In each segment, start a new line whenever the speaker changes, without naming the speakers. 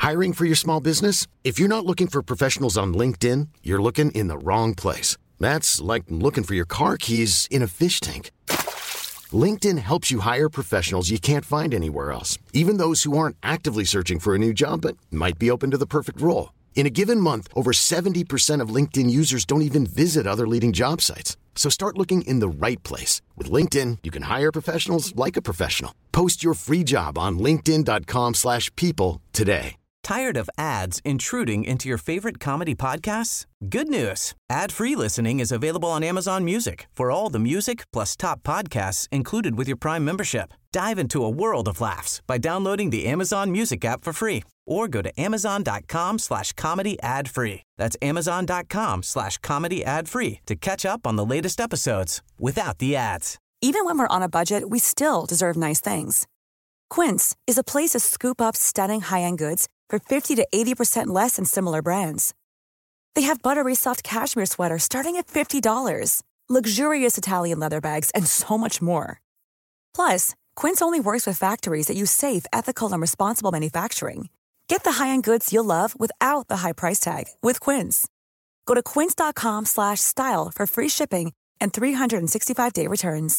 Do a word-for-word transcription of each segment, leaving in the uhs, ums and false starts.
Hiring for your small business? If you're not looking for professionals on LinkedIn, you're looking in the wrong place. That's like looking for your car keys in a fish tank. LinkedIn helps you hire professionals you can't find anywhere else, even those who aren't actively searching for a new job but might be open to the perfect role. In a given month, over seventy percent of LinkedIn users don't even visit other leading job sites. So start looking in the right place. With LinkedIn, you can hire professionals like a professional. Post your free job on linkedin.com slash people today.
Tired of ads intruding into your favorite comedy podcasts? Good news. Ad-free listening is available on Amazon Music for all the music plus top podcasts included with your Prime membership. Dive into a world of laughs by downloading the Amazon Music app for free or go to amazon.com slash comedy ad free. That's amazon.com slash comedy ad free to catch up on the latest episodes without the ads.
Even when we're on a budget, we still deserve nice things. Quince is a place to scoop up stunning high-end goods for fifty to eighty percent less than similar brands. They have buttery soft cashmere sweaters starting at fifty dollars, luxurious Italian leather bags, and so much more. Plus, Quince only works with factories that use safe, ethical, and responsible manufacturing. Get the high-end goods you'll love without the high price tag with Quince. Go to quince.com slash style for free shipping and three sixty-five day returns.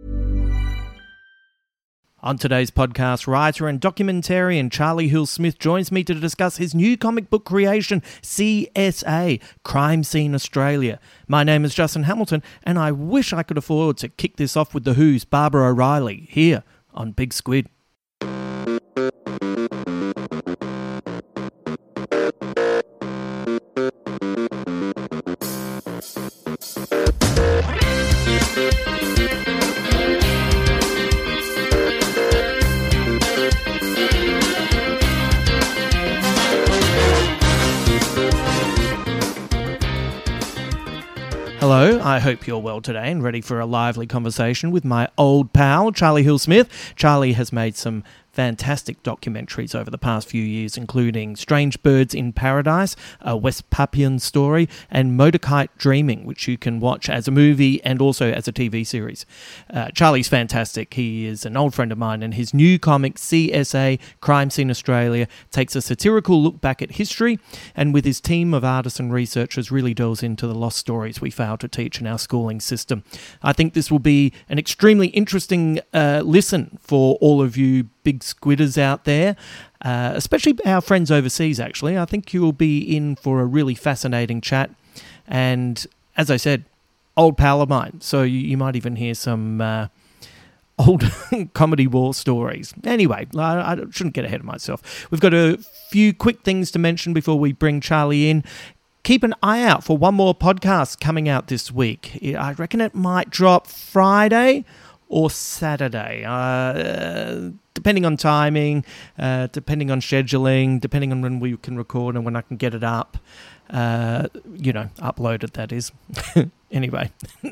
On today's podcast, writer and documentarian Charlie Hill-Smith joins me to discuss his new comic book creation, C S A, Crime Scene Australia. My name is Justin Hamilton, and I wish I could afford to kick this off with The Who's Barbara O'Reilly, here on Big Squid. Hello, I hope you're well today and ready for a lively conversation with my old pal, Charlie Hill-Smith. Charlie has made some fantastic documentaries over the past few years, including Strange Birds in Paradise, A West Papuan Story, and Motorkite Dreaming, which you can watch as a movie and also as a T V series. Uh, Charlie's fantastic. He is an old friend of mine, and his new comic, C S A, Crime Scene Australia, takes a satirical look back at history, and with his team of artists and researchers really delves into the lost stories we fail to teach in our schooling system. I think this will be an extremely interesting uh, listen for all of you big squidders out there, uh, especially our friends overseas, actually. I think you'll be in for a really fascinating chat. And as I said, old pal of mine, so you, you might even hear some uh, old comedy war stories. Anyway, I, I shouldn't get ahead of myself. We've got a few quick things to mention before we bring Charlie in. Keep an eye out for one more podcast coming out this week. I reckon it might drop Friday or Saturday, uh, depending on timing, uh, depending on scheduling, depending on when we can record and when I can get it up. Uh, you know, upload it, that is. Anyway.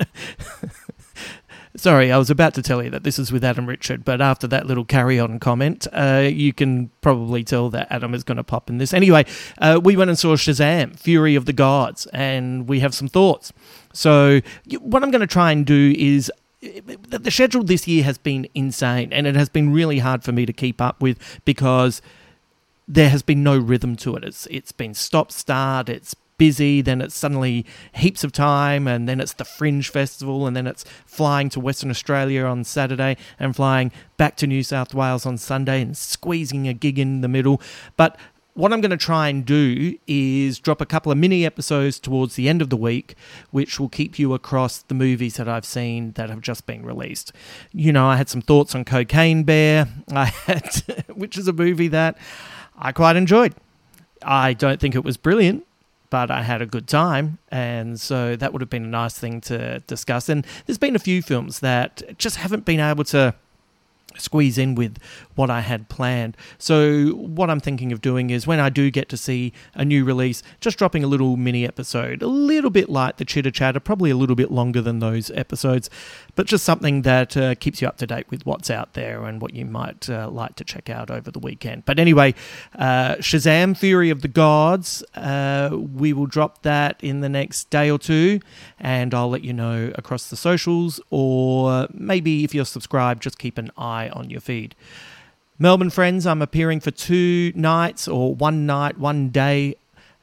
Sorry, I was about to tell you that this is with Adam Richard, but after that little carry-on comment, uh, you can probably tell that Adam is going to pop in this. Anyway, uh, we went and saw Shazam, Fury of the Gods, and we have some thoughts. So what I'm going to try and do is, the schedule this year has been insane, and it has been really hard for me to keep up with because there has been no rhythm to it. It's It's been stop-start, it's busy, then it's suddenly heaps of time, and then it's the Fringe Festival, and then it's flying to Western Australia on Saturday and flying back to New South Wales on Sunday and squeezing a gig in the middle. But what I'm going to try and do is drop a couple of mini episodes towards the end of the week, which will keep you across the movies that I've seen that have just been released. You know, I had some thoughts on Cocaine Bear, I had, which is a movie that I quite enjoyed. I don't think it was brilliant, but I had a good time, and so that would have been a nice thing to discuss. And there's been a few films that just haven't been able to squeeze in with what I had planned. So what I'm thinking of doing is when I do get to see a new release, just dropping a little mini episode, a little bit like the Chitter Chatter, probably a little bit longer than those episodes, but just something that uh, keeps you up to date with what's out there and what you might uh, like to check out over the weekend. But anyway, uh, Shazam, Fury of the Gods, uh, we will drop that in the next day or two, and I'll let you know across the socials, or maybe if you're subscribed, just keep an eye on your feed. Melbourne friends, I'm appearing for two nights or one night, one day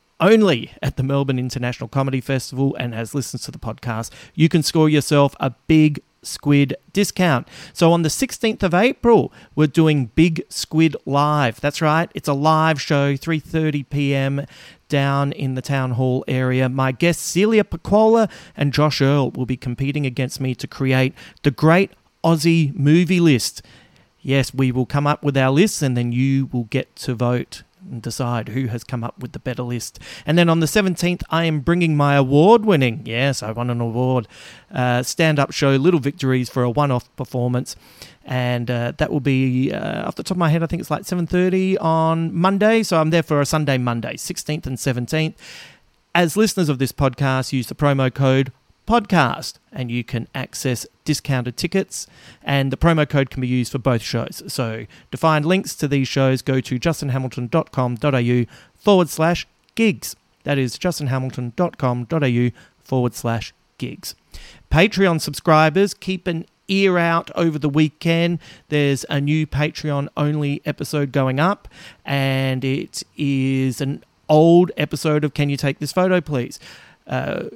only at the Melbourne International Comedy Festival, and as listeners to the podcast, you can score yourself a Big Squid discount. So on the sixteenth of April, we're doing Big Squid Live. That's right, it's a live show, three thirty p.m. down in the Town Hall area. My guests Celia Pacquola and Josh Earl will be competing against me to create the Great Aussie Movie List. Yes, we will come up with our lists and then you will get to vote and decide who has come up with the better list. And then on the seventeenth, I am bringing my award-winning, yes, I won an award, uh, stand-up show, Little Victories, for a one-off performance. And uh, that will be, uh, off the top of my head, I think it's like seven thirty on Monday. So I'm there for a Sunday, Monday, sixteenth and seventeenth. As listeners of this podcast, use the promo code podcast and you can access discounted tickets, and the promo code can be used for both shows. So to find links to these shows, go to justinhamilton.com.au forward slash gigs. That is justinhamilton.com.au forward slash gigs. Patreon subscribers, keep an ear out over the weekend. There's a new Patreon only episode going up, and it is an old episode of Can You Take This Photo Please? Uh,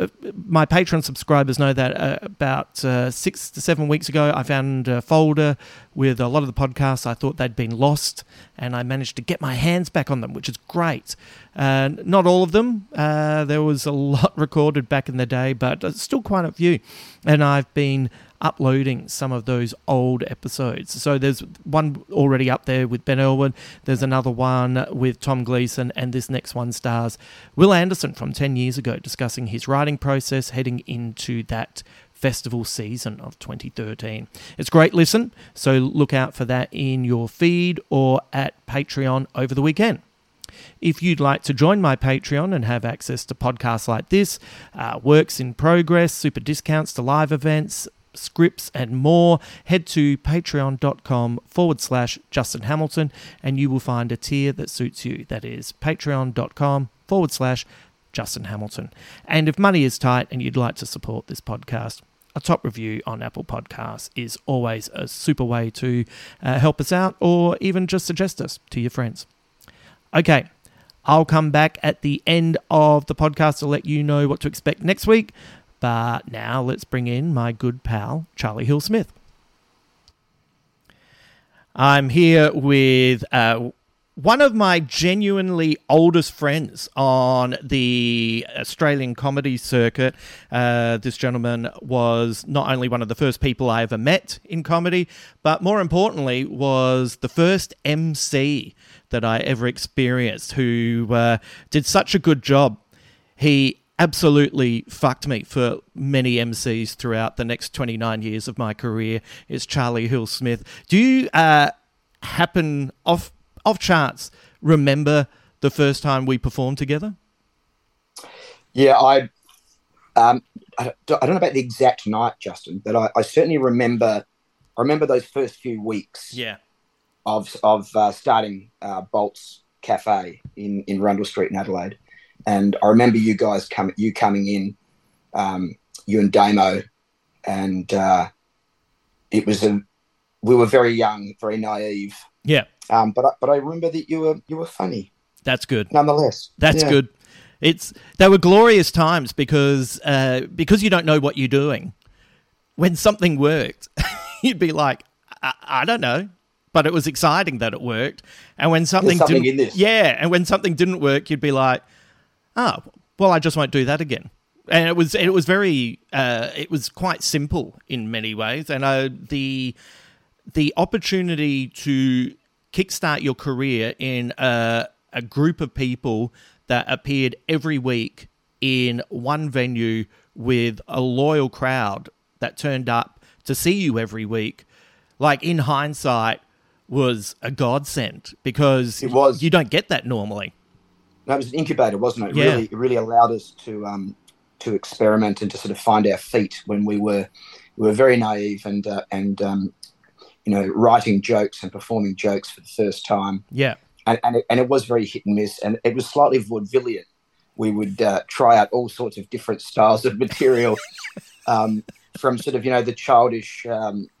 my Patreon subscribers know that uh, about uh, six to seven weeks ago, I found a folder with a lot of the podcasts I thought they'd been lost, and I managed to get my hands back on them, which is great. Uh, not all of them. Uh, there was a lot recorded back in the day, but still quite a few. And I've been uploading some of those old episodes. So there's one already up there with Ben Elwood. There's another one with Tom Gleeson, and this next one stars Will Anderson from ten years ago, discussing his writing process heading into that festival season of twenty thirteen. It's a great listen, so look out for that in your feed or at Patreon over the weekend. If you'd like to join my Patreon and have access to podcasts like this, uh, works in progress, super discounts to live events, scripts and more, head to patreon.com forward slash Justin Hamilton and you will find a tier that suits you. That is patreon.com forward slash Justin Hamilton. And if money is tight and you'd like to support this podcast, a top review on Apple Podcasts is always a super way to uh, help us out, or even just suggest us to your friends. Okay, I'll come back at the end of the podcast to let you know what to expect next week. But now let's bring in my good pal, Charlie Hill-Smith. I'm here with uh, one of my genuinely oldest friends on the Australian comedy circuit. Uh, this gentleman was not only one of the first people I ever met in comedy, but more importantly was the first M C that I ever experienced, who uh, did such a good job. He absolutely fucked me for many M Cs throughout the next twenty-nine years of my career. Is Charlie Hill-Smith. Do you uh, happen, off off chance, remember the first time we performed together?
Yeah, I um, I don't know about the exact night, Justin, but I, I certainly remember. I remember those first few weeks.
Yeah.
Of of uh, starting uh, Bolt's Cafe in in Rundle Street in Adelaide. And I remember you guys coming, you coming in, um, you and Damo, and uh, it was a. We were very young, very naive.
Yeah.
Um, but I, but I remember that you were you were funny.
That's good.
Nonetheless,
that's
yeah.
good. It's they were glorious times because uh, because you don't know what you're doing. When something worked, you'd be like, I, I don't know. But it was exciting that it worked. And when something,
something
didn't,
in this.
yeah, and when something didn't work, you'd be like, oh, well, I just won't do that again. And it was it was very uh, it was quite simple in many ways. And uh, the the opportunity to kickstart your career in a, a group of people that appeared every week in one venue with a loyal crowd that turned up to see you every week, like in hindsight, was a godsend, because
it was.
You don't get that normally.
No, it was an incubator, wasn't it?
Yeah.
Really, it really allowed us to um, to experiment and to sort of find our feet when we were we were very naive and uh, and um, you know, writing jokes and performing jokes for the first time.
Yeah,
and and it, and it was very hit and miss, and it was slightly vaudevillian. We would uh, try out all sorts of different styles of material, um, from sort of, you know, the childish Um,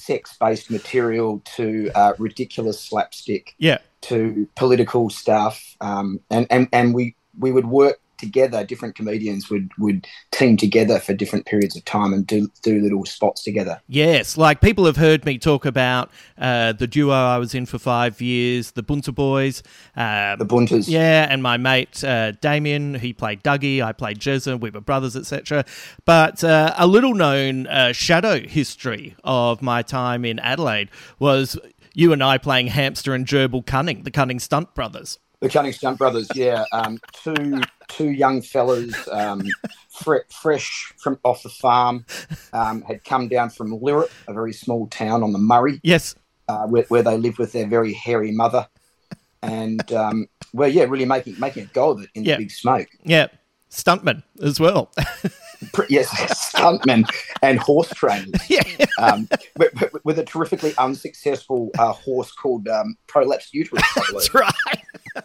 sex-based material to uh, ridiculous slapstick,
Yeah.
to political stuff, um, and and and we we would work together. Different comedians would would team together for different periods of time and do do little spots together.
Yes, like people have heard me talk about uh, the duo I was in for five years, the Bunter Boys. Uh,
The Bunters.
Yeah, and my mate uh, Damien, he played Dougie, I played Jezza, we were brothers, et cetera. But uh, a little-known uh, shadow history of my time in Adelaide was you and I playing Hamster and Gerbil Cunning, the Cunning Stunt Brothers.
The Cunning Stunt Brothers, yeah. Um, two two young fellas, um, fre- fresh from off the farm, um, had come down from Lirrup, a very small town on the Murray,
Yes.
uh, where, where they lived with their very hairy mother, and um, well, yeah, really making making a go of it in
Yeah.
the big smoke.
Yeah, stuntman as well.
Yes, stuntmen and horse trainers.
Yeah.
Um, with, with- with a terrifically unsuccessful uh, horse called um, Prolapse Uterus, I believe.
That's right.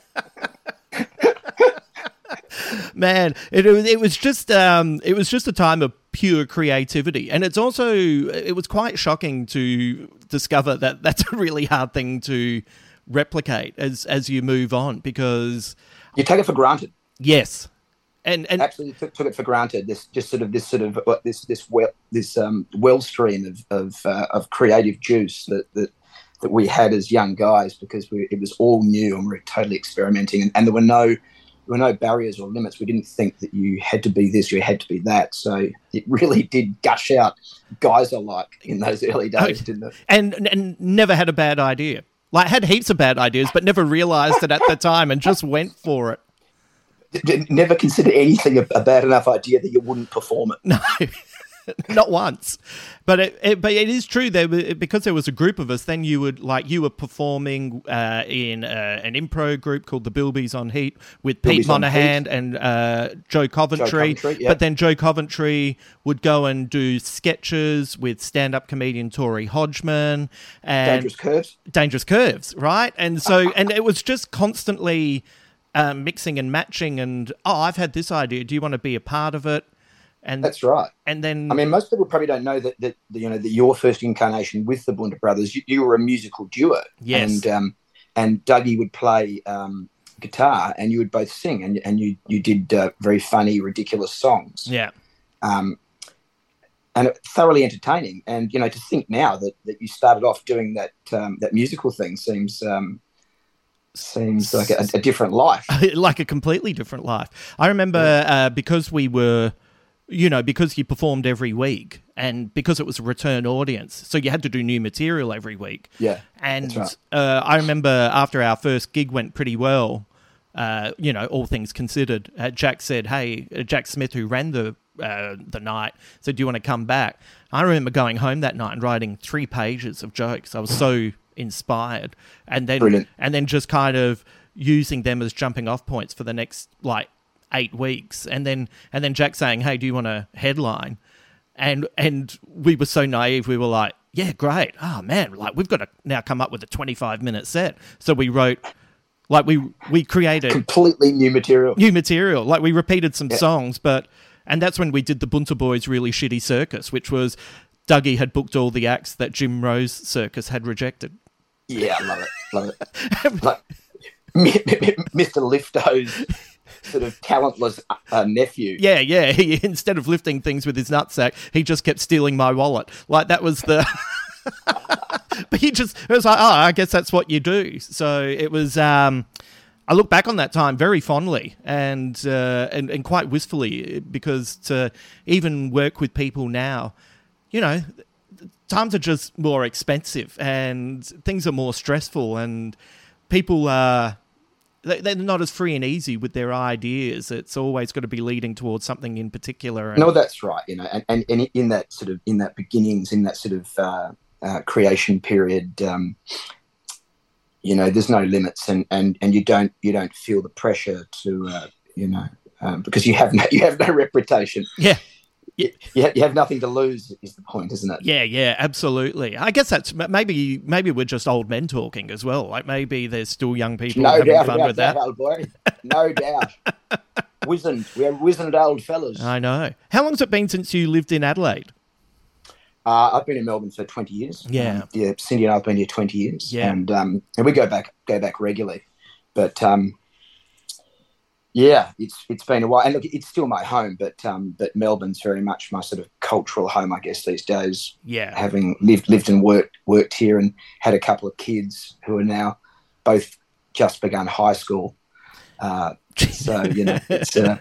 Man, it, was it was just um, it was just a time of pure creativity, and it's also it was quite shocking to discover that that's a really hard thing to replicate as as you move on, because
You take it for granted.
yes, and and
Absolutely took, took it for granted. This just sort of this sort of uh, this this well this um, wellstream of of, uh, of creative juice that that that we had as young guys, because we, it was all new and we were totally experimenting, and, and there were no there were no barriers or limits. We didn't think that you had to be this or you had to be that. So it really did gush out geyser-like in those early days, didn't it?
and and never had a bad idea. Like had heaps of bad ideas, but never realised it at the time, and just went for it.
D- d- Never consider anything a, a bad enough idea that you wouldn't perform it.
No, not once. But it, it but it is true there were- because there was a group of us. Then you would like you were performing uh, in uh, an improv group called the Bilbies on Heat with Pete
Bilbies on
Monahan and uh, Joe Coventry.
Joe Coventry, yeah.
But then Joe Coventry would go and do sketches with stand-up comedian Tori Hodgman and
Dangerous Curves.
Dangerous Curves, right? And so and it was just constantly um, mixing and matching. And oh, I've had this idea. Do you want to be a part of it? And
That's right.
and then
I mean, most people probably don't know that, that you know, that your first incarnation with the Bunter Brothers, you, you were a musical duo.
Yes.
And um, and Dougie would play um, guitar and you would both sing, and and you you did uh, very funny, ridiculous songs.
yeah.
Um, and it- thoroughly entertaining. And you know, to think now that, that you started off doing that um, that musical thing seems um, seems like a, a different life.
Like a completely different life. I remember uh, because we were, you know, because you performed every week and because it was a return audience, so you had to do new material every week.
Yeah,
And
that's right.
uh, I remember after our first gig went pretty well, uh, you know, all things considered, uh, Jack said, hey, uh, Jack Smith, who ran the uh, the night, said, do you want to come back? I remember going home that night and writing three pages of jokes. I was so inspired. And then,
Brilliant.
and then just kind of using them as jumping off points for the next, like, eight weeks. And then, and then Jack saying, hey, do you want a headline? And and we were so naive. We were like, yeah, great. Oh, man, like we've got to now come up with a twenty-five minute set. So we wrote, like we we created
Completely new material.
new material. Like we repeated some
Yeah.
songs, but and that's when we did the Bunter Boys Really Shitty Circus, which was Dougie had booked all the acts that Jim Rose Circus had rejected.
Yeah, I love it. Love it. Like Mister Lifto's sort of talentless uh, nephew.
Yeah, yeah. He instead of lifting things with his nutsack, he just kept stealing my wallet. Like that was the. But he just it was like, oh, I guess that's what you do. So it was. Um, I look back on that time very fondly and uh, and and quite wistfully, because to even work with people now, you know, times are just more expensive and things are more stressful, and people are. They're not as free and easy with their ideas. It's always got to be leading towards something in particular. And
No, that's right. You know, and, and, and in that sort of in that beginnings, in that sort of uh, uh, creation period, um, you know, there's no limits, and, and, and you don't you don't feel the pressure to uh, you know um, because you have no you have no reputation.
yeah,
You, you ha- you have nothing to lose. Is the point, isn't it?
yeah, yeah, absolutely. I guess that's maybe maybe we're just old men talking as well. Like maybe there's still young people
No
having
doubt
fun
about
with
that,
that.
old boy. No doubt. Wizened. We are wizened old fellas.
I know. How long's it been since you lived in Adelaide?
Uh, I've been in Melbourne for twenty years.
Yeah.
Um, yeah, Cindy and I have been here twenty years.
Yeah.
And um, and we go back go back regularly. But um, yeah, it's it's been a while. And look, it's still my home, but um, but Melbourne's very much my sort of cultural home, I guess, these days.
Yeah.
Having lived lived and worked worked here and had a couple of kids who are now both just begun high school. Uh, so, you know, it's uh,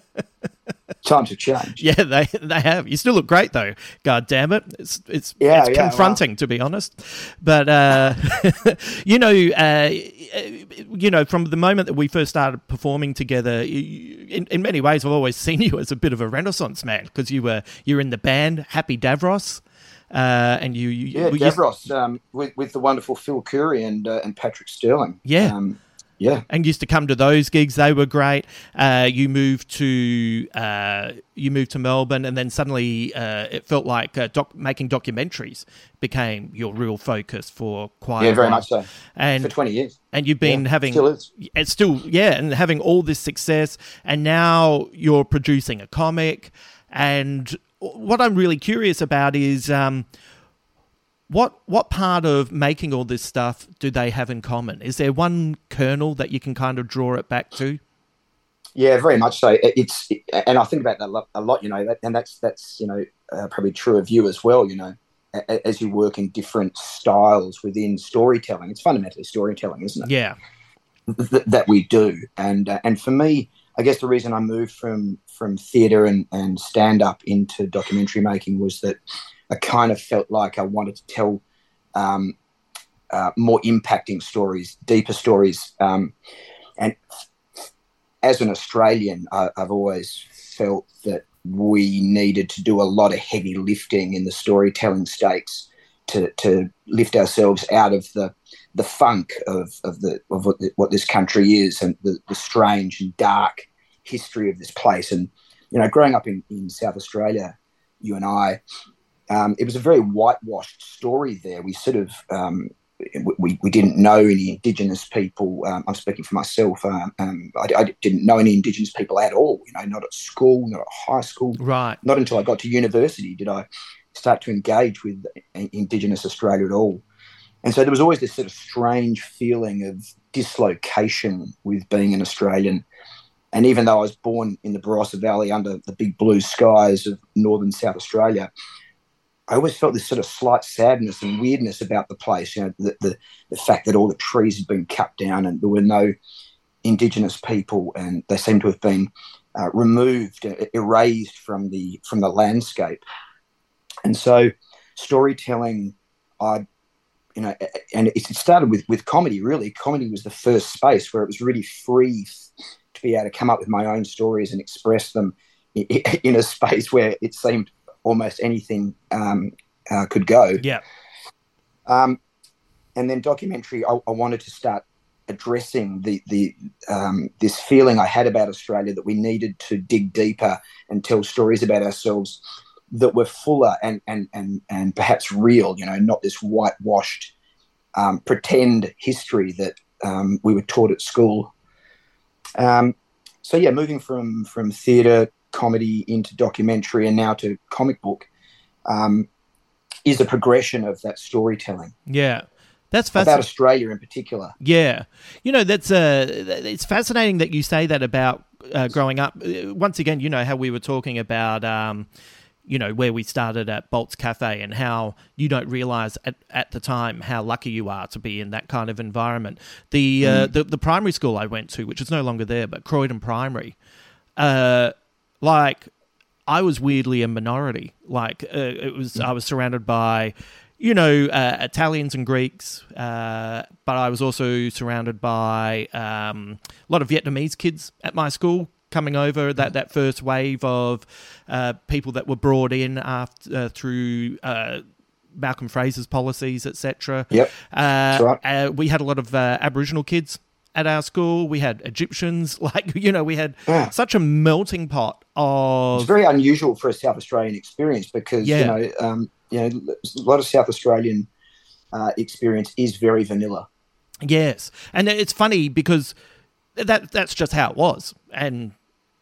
times have changed.
Yeah, they they have. You still look great though. God damn it. It's it's
Yeah,
it's
yeah,
confronting
well.
to be honest. But uh you know, uh you know, from the moment that we first started performing together, you, in in many ways I've always seen you as a bit of a Renaissance man because you were you're in the band Happy Davros. Uh, and you, you
Yeah,
you-
Davros um, with with the wonderful Phil Curry and uh, and Patrick Sterling.
Yeah.
Um, yeah.
and used to come to those gigs. They were great. Uh, you moved to uh, you moved to Melbourne, and then suddenly uh, it felt like uh, doc- making documentaries became your real focus for quite
Yeah,
a
very
while.
much so.
And
For twenty years.
and you've been
Yeah,
having
still is.
it's still yeah, and having all this success, and now you're producing a comic. And what I'm really curious about is um, what what part of making all this stuff do they have in common? Is there one kernel that you can kind of draw it back to?
Yeah, very much so. It- It's and I think about that a lot, a lot, you know, that, and that's that's you know uh, probably true of you as well. You know, a- as you work in different styles within storytelling, it's fundamentally storytelling, isn't it?
Yeah,
Th- that we do. And uh, and for me, I guess the reason I moved from from theatre and, and stand up into documentary making was that I kind of felt like I wanted to tell um, uh, more impacting stories, deeper stories. Um, and as an Australian, I, I've always felt that we needed to do a lot of heavy lifting in the storytelling stakes to to lift ourselves out of the the funk of of the of what, the, what this country is and the, the strange and dark history of this place. And you know, growing up in, in South Australia, you and I, um, it was a very whitewashed story there. We sort of um, we we didn't know any Indigenous people. Um, I'm speaking for myself. Um, um, I, I didn't know any Indigenous people at all. You know, not at school, not at high school.
right.
Not until I got to university did I start to engage with Indigenous Australia at all. And so there was always this sort of strange feeling of dislocation with being an Australian. And even though I was born in the Barossa Valley under the big blue skies of northern South Australia, I always felt this sort of slight sadness and weirdness about the place. You know, the, the, the fact that all the trees had been cut down and there were no Indigenous people, and they seemed to have been uh, removed, uh, erased from the from the landscape. And so, storytelling, I, you know, and it started with with comedy. Really, comedy was the first space where it was really free to be able to come up with my own stories and express them in a space where it seemed almost anything um, uh, could go.
Yeah.
Um, and then documentary, I, I wanted to start addressing the the um, this feeling I had about Australia, that we needed to dig deeper and tell stories about ourselves that were fuller and and and and perhaps real. You know, not this whitewashed um, pretend history that um, we were taught at school. Um, so yeah, moving from from theatre, comedy into documentary and now to comic book um, is a progression of that storytelling.
Yeah. That's
About
fascinating.
Australia in particular.
Yeah. You know, that's uh, it's fascinating that you say that about uh, growing up. Uh, Once again, you know, how we were talking about, um, you know, where we started at Bolt's Cafe and how you don't realise at, at the time how lucky you are to be in that kind of environment. The, uh, the, the primary school I went to, which is no longer there, but Croydon Primary, uh, like, I was weirdly a minority. Like, uh, it was, I was surrounded by, you know, uh, Italians and Greeks, uh, but I was also surrounded by um, a lot of Vietnamese kids at my school coming over, that, that first wave of uh, people that were brought in after uh, through uh, Malcolm Fraser's policies, et cetera.
Yep,
uh,
that's right.
uh, we had a lot of uh, Aboriginal kids at our school. We had Egyptians, like, you know, we had
Yeah.
such a melting pot of...
It's very unusual for a South Australian experience because,
Yeah.
you know, um, you know, a lot of South Australian uh, experience is very vanilla.
Yes. And it's funny because that that's just how it was. And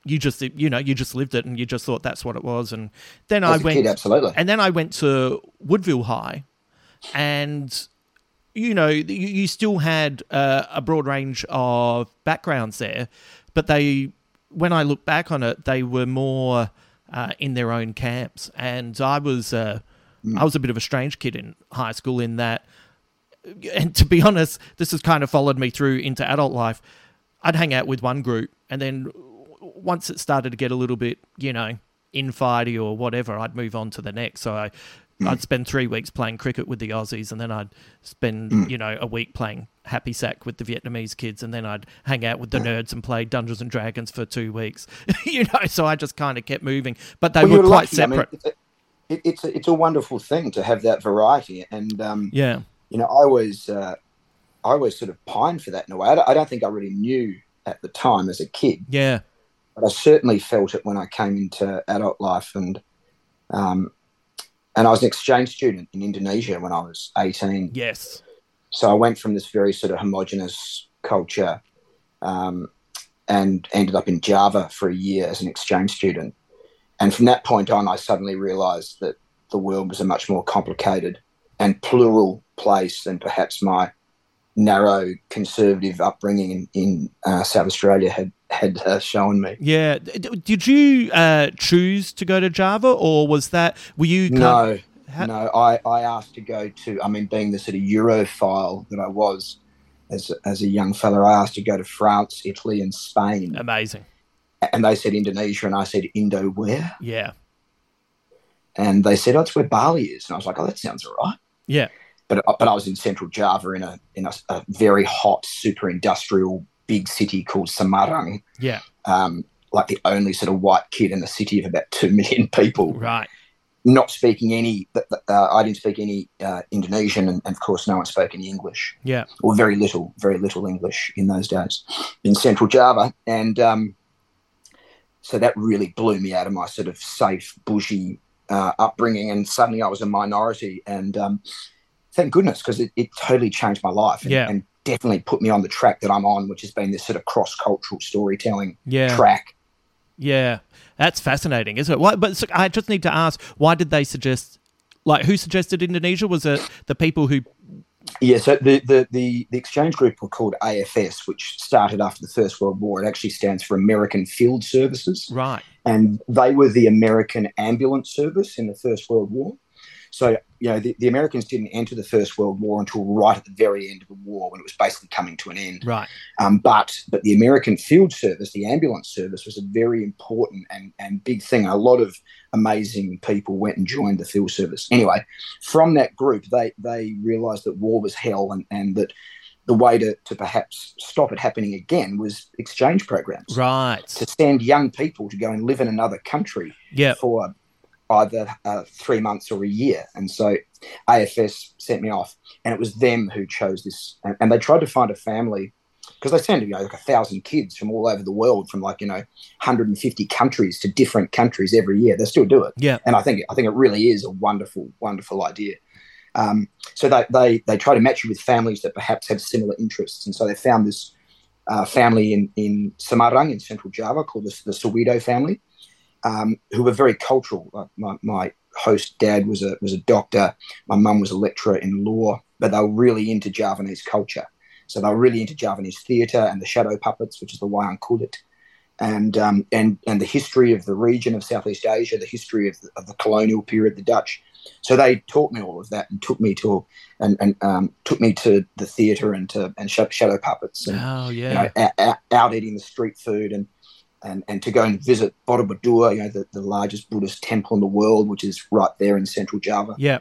you just, you know, you just lived it and you just thought that's what it was. And then
As
I
a
went,
kid, absolutely.
and then I went to Woodville High, and you know, you, you still had uh, a broad range of backgrounds there, but they, when I look back on it, they were more uh, in their own camps. And I was, uh, mm. I was a bit of a strange kid in high school in that, and to be honest, this has kind of followed me through into adult life. I'd hang out with one group, and then once it started to get a little bit, you know, infighty or whatever, I'd move on to the next. So I, mm. I'd spend three weeks playing cricket with the Aussies, and then I'd spend, mm. you know, a week playing happy sack with the Vietnamese kids, and then I'd hang out with the nerds and play Dungeons and Dragons for two weeks. you know, so I just kind of kept moving. But they well, were quite lucky. separate.
I mean, it, it's, a, it's a wonderful thing to have that variety. And, um,
yeah,
you know, I always, uh, I always sort of pined for that in a way. I don't, I don't think I really knew at the time as a kid.
Yeah.
But I certainly felt it when I came into adult life, and um, and I was an exchange student in Indonesia when I was eighteen.
Yes.
So I went from this very sort of homogenous culture um, and ended up in Java for a year as an exchange student. And from that point on, I suddenly realised that the world was a much more complicated and plural place than perhaps my narrow conservative upbringing in, in uh, South Australia had had uh, shown me.
Yeah. Did you uh, choose to go to Java, or was that, were you...
No, how- no. I, I asked to go to, I mean, being the sort of Europhile that I was as, as a young fella, I asked to go to France, Italy and Spain.
Amazing.
And they said Indonesia, and I said, Indo where?
Yeah.
And they said, oh, it's where Bali is. And I was like, oh, that sounds all right.
Yeah.
But but I was in central Java in a in a, a very hot, super industrial big city called Semarang.
Yeah.
Um, like the only sort of white kid in a city of about two million people.
Right.
Not speaking any, uh, I didn't speak any uh, Indonesian, and, and of course no one spoke any English.
Yeah.
Or very little, very little English in those days in central Java. And um, so that really blew me out of my sort of safe, bushy uh, upbringing. And suddenly I was a minority, and um, thank goodness, because it, it totally changed my life and,
yeah.
and definitely put me on the track that I'm on, which has been this sort of cross-cultural storytelling
yeah.
track.
Yeah, that's fascinating, isn't it? Why, but so I just need to ask, why did they suggest, like, who suggested Indonesia? Was it the people who...
Yeah, so the, the, the, the exchange group were called A F S, which started after the First World War. It actually stands for American Field Services.
Right.
And they were the American ambulance service in the First World War. So, you know, the, the Americans didn't enter the First World War until right at the very end of the war, when it was basically coming to an end.
Right.
Um, but but the American Field Service, the ambulance service, was a very important and, and big thing. A lot of amazing people went and joined the field service. Anyway, from that group, they they realised that war was hell, and, and that the way to, to perhaps stop it happening again was exchange programs.
Right.
To send young people to go and live in another country
yep.
for either uh, three months or a year. And so A F S sent me off, and it was them who chose this. And, and they tried to find a family, because they send, you know, like a thousand kids from all over the world, from like, you know, one hundred fifty countries to different countries every year. They still do it.
Yeah.
And I think I think it really is a wonderful, wonderful idea. Um, so they, they, they try to match you with families that perhaps have similar interests. And so they found this uh, family in, in Semarang in central Java called the, the Soweto family. Um, who were very cultural. Uh, my, my host dad was a was a doctor. My mum was a lecturer in law, but they were really into Javanese culture. So they were really into Javanese theatre and the shadow puppets, which is the wayang kulit, and um, and and the history of the region of Southeast Asia, the history of the, of the colonial period, the Dutch. So they taught me all of that and took me to and, and um, took me to the theatre and to and shadow puppets. And,
oh yeah,
you know, out, out, out eating the street food and. And, and to go and visit Borobudur, you know, the, the largest Buddhist temple in the world, which is right there in central Java.
Yeah.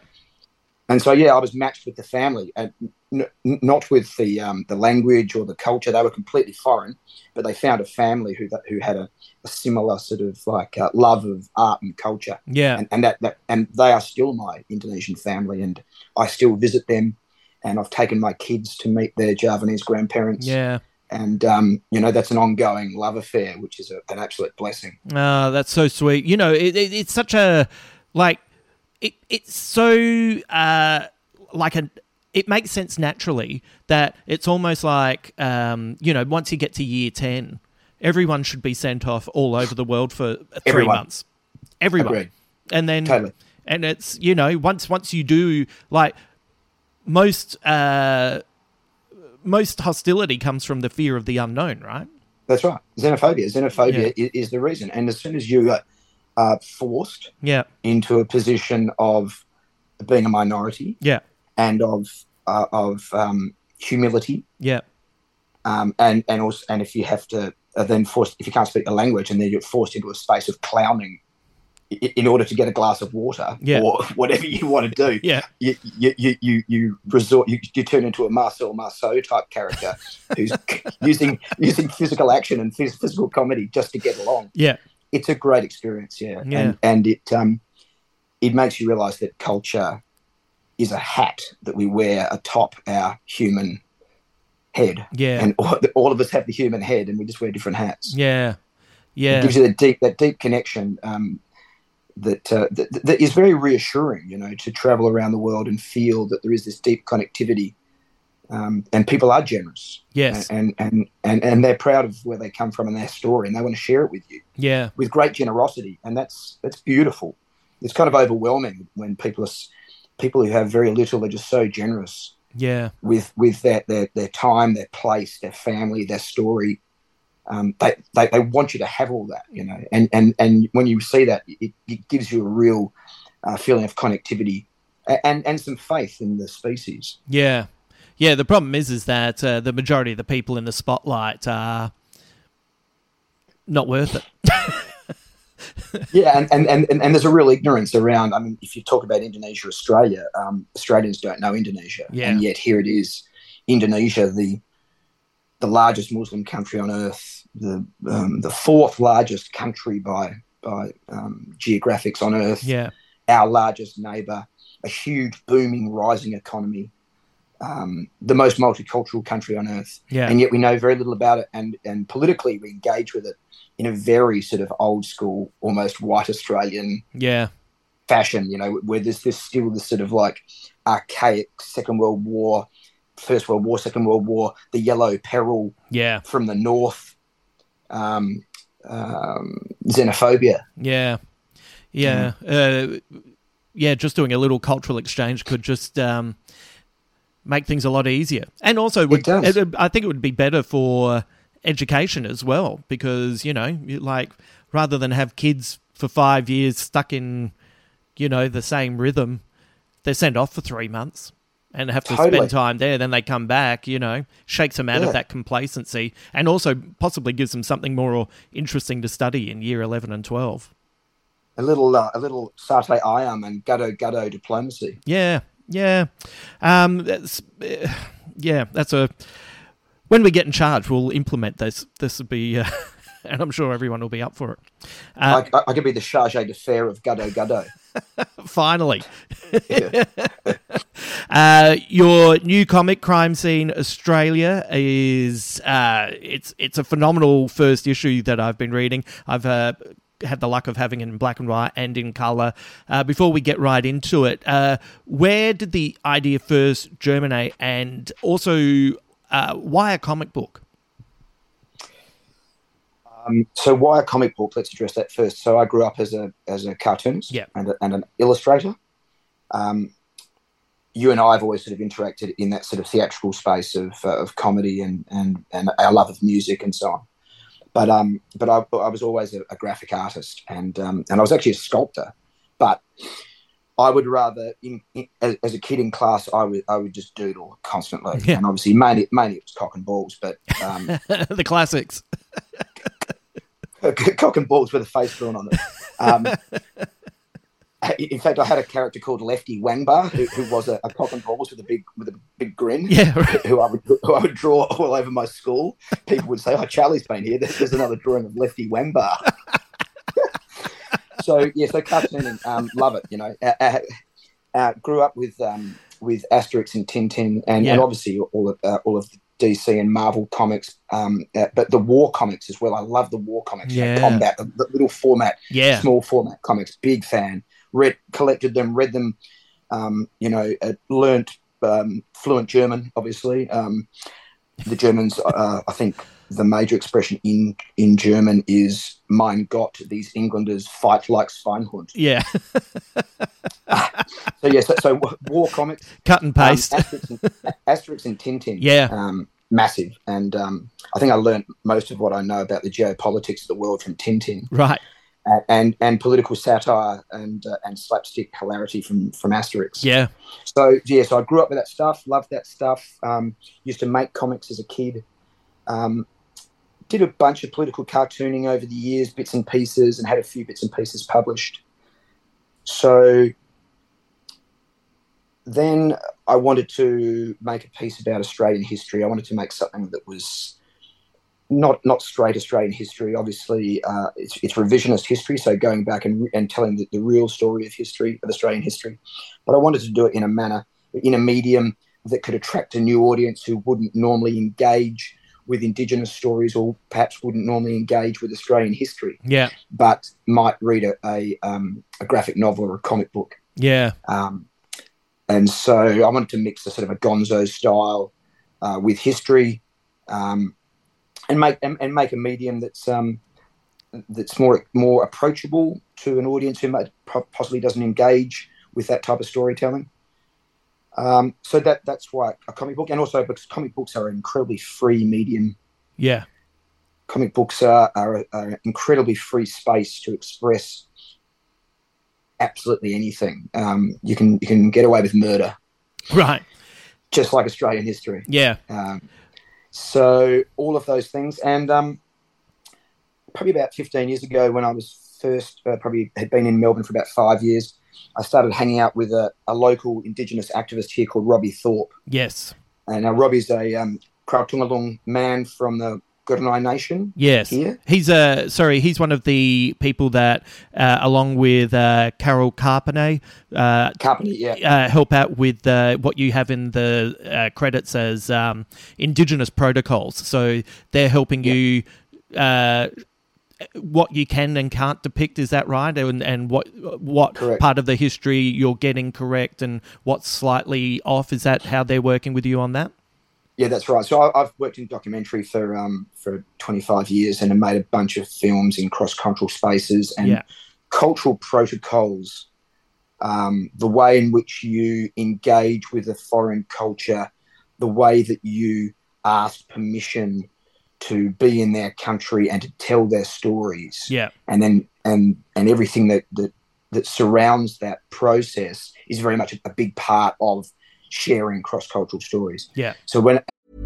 And so, yeah, I was matched with the family, and n- not with the um, the language or the culture. They were completely foreign, but they found a family who who had a, a similar sort of like uh, love of art and culture.
Yeah.
And, and that, that and they are still my Indonesian family, and I still visit them, and I've taken my kids to meet their Javanese grandparents.
Yeah.
And, um, you know, that's an ongoing love affair, which is a, an absolute blessing.
Oh, that's so sweet. You know, it, it, it's such a, like, it it's so, uh, like, a, it makes sense naturally that it's almost like, um, you know, once you get to year ten, Everyone should be sent off all over the world for three
Everyone.
months. Everyone.
Agreed.
And then,
Totally.
and it's, you know, once once you do, like, most uh, most hostility comes from the fear of the unknown, right?
That's right. Xenophobia. Xenophobia
Yeah.
is, is the reason. And as soon as you are uh, forced
Yeah,
into a position of being a minority
yeah,
and of uh, of um, humility,
yeah,
um, and and also, and if you have to uh, then forced, if you can't speak the language, and then you're forced into a space of clowning i- in order to get a glass of water
Yeah.
or whatever you want to do,
yeah,
you you you you, you resort you, you turn into a Marcel Marceau type character who's using using physical action and phys- physical comedy just to get along.
yeah,
It's a great experience, yeah,
Yeah.
and and it um it makes you realise that culture is a hat that we wear atop our human head,
yeah,
and all, all of us have the human head, and we just wear different hats.
yeah,
It
yeah,
gives you that deep that deep connection um, that, uh, that that is very reassuring. You know, to travel around the world and feel that there is this deep connectivity, um, and people are generous.
yes,
and, and and and they're proud of where they come from and their story, and they want to share it with you
yeah,
with great generosity, and that's that's beautiful. It's kind of overwhelming when people are people who have very little are just so generous
yeah,
with with their their, their time, their place, their family, their story. Um, they, they they want you to have all that, you know, and and and when you see that, it, it gives you a real uh, feeling of connectivity and and some faith in the species.
yeah. Yeah, the problem is, is that uh, the majority of the people in the spotlight are not worth it.
Yeah, and, and, and, and there's a real ignorance around. I mean, if you talk about Indonesia, Australia, um, Australians don't know Indonesia,
Yeah.
and yet here it is, Indonesia, the the largest Muslim country on earth, the um, the fourth largest country by by um, geographics on earth,
Yeah,
our largest neighbour, a huge, booming, rising economy, um, the most multicultural country on earth,
yeah,
and yet we know very little about it, and and politically we engage with it in a very sort of old school, almost white Australian
yeah,
fashion, you know, where there's this still this sort of like archaic Second World War, First World War, Second World War, the yellow peril
yeah,
from the north, um, um, xenophobia.
yeah, yeah. Uh, yeah, just doing a little cultural exchange could just um, make things a lot easier. And also, would,
It does.
it- I think it would be better for education as well, because, you know, you- like, rather than have kids for five years stuck in, you know, the same rhythm, they're sent off for three months and have to
Totally.
spend time there. Then they come back, you know, shakes them out
Yeah.
of that complacency, and also possibly gives them something more interesting to study in year eleven and twelve.
A little, uh, a little satay ayam and gado gado diplomacy.
Yeah, yeah, um, that's uh, yeah. That's a when we get in charge, we'll implement this. This will be, uh, and I'm sure everyone will be up for it. Uh,
I, I could be the charge d'affaires of gado gado.
finally, uh, your new comic, Crime Scene Australia, is uh, it's it's a phenomenal first issue that I've been reading. I've uh, had the luck of having it in black and white and in colour. Uh, before we get right into it, uh, where did the idea first germinate, and also uh, why a comic book?
Um, so why a comic book? Let's address that first. So I grew up as a as a cartoonist
Yeah.
and, a, and an illustrator. Um, you and I have always sort of interacted in that sort of theatrical space of uh, of comedy and, and and our love of music and so on. But um, but I, I was always a, a graphic artist, and um, and I was actually a sculptor. But I would rather, in, in, as, as a kid in class, I would I would just doodle constantly,
Yeah.
and obviously mainly mainly it was cock and balls, but um,
The classics.
cock and balls with a face drawn on it. Um, in fact, I had a character called Lefty Wangbar, who, who was a, a cock and balls with a big with a big grin.
Yeah, right.
Who I would who I would draw all over my school. People would say, "Oh, Charlie's been here. There's, there's another drawing of Lefty Wangbar." So yeah, so cartooning, um, love it. You know, uh, uh, uh, grew up with um, with Asterix and Tintin, and,
Yeah.
and obviously all of uh, all of the D C and Marvel comics, um, uh, but the war comics as well. I love the war comics, you know,
Yeah.
combat, the, the little format,
Yeah.
small format comics. Big fan. Read, collected them, read them. Um, you know, uh, learnt um, fluent German. Obviously, um, the Germans, uh, I think, the major expression in, in German is "Mein Gott, these Englanders fight like Schweinhund."
Yeah.
so yeah, so, so war comics,
cut and paste,
um, Asterix, and, Asterix and Tintin,
yeah,
um, massive. And um, I think I learned most of what I know about the geopolitics of the world from Tintin,
right?
And and, and political satire and uh, and slapstick hilarity from from Asterix.
Yeah.
So yeah, so I grew up with that stuff, loved that stuff. Um, used to make comics as a kid. Um, did a bunch of political cartooning over the years, bits and pieces, and had a few bits and pieces published. So then I wanted to make a piece about Australian history. I wanted to make something that was not not straight Australian history. Obviously, uh, it's, it's revisionist history, so going back and, and telling the, the real story of history, of Australian history. But I wanted to do it in a manner, in a medium that could attract a new audience who wouldn't normally engage with Indigenous stories, or perhaps wouldn't normally engage with Australian history.
Yeah.
But might read a a, um, a graphic novel or a comic book.
Yeah.
Um, and so I wanted to mix a sort of a gonzo style uh, with history, um, and make and, and make a medium that's um, that's more more approachable to an audience who might, possibly doesn't engage with that type of storytelling. Um, so that that's why a comic book, and also because comic books are an incredibly free medium.
Yeah,
comic books are, are, are an incredibly free space to express absolutely anything. Um, you can you can get away with murder,
right?
Just like Australian history.
Yeah.
Um, so all of those things, and um, probably about fifteen years ago, when I was first uh, probably had been in Melbourne for about five years. I started hanging out with a, a local Indigenous activist here called Robbie Thorpe.
Yes.
And uh, Robbie's a um, Kratungalung man from the Gurunai Nation.
Yes.
Here.
He's uh, sorry, he's one of the people that, uh, along with uh, Carol Carpene, uh,
Carpene, yeah.
uh, help out with uh, what you have in the uh, credits as um, Indigenous protocols. So they're helping yeah. you... Uh, what you can and can't depict, is that right? And and what what
correct.
Part of the history you're getting correct and what's slightly off? Is that how they're working with you on that?
Yeah, that's right. So I, I've worked in documentary for um for twenty-five years and have made a bunch of films in cross-cultural spaces and
yeah.
cultural protocols. Um, the way in which you engage with a foreign culture, the way that you ask permission to be in their country and to tell their stories,
yeah,
and then and and everything that that that surrounds that process is very much a big part of sharing cross-cultural stories.
Yeah.
So when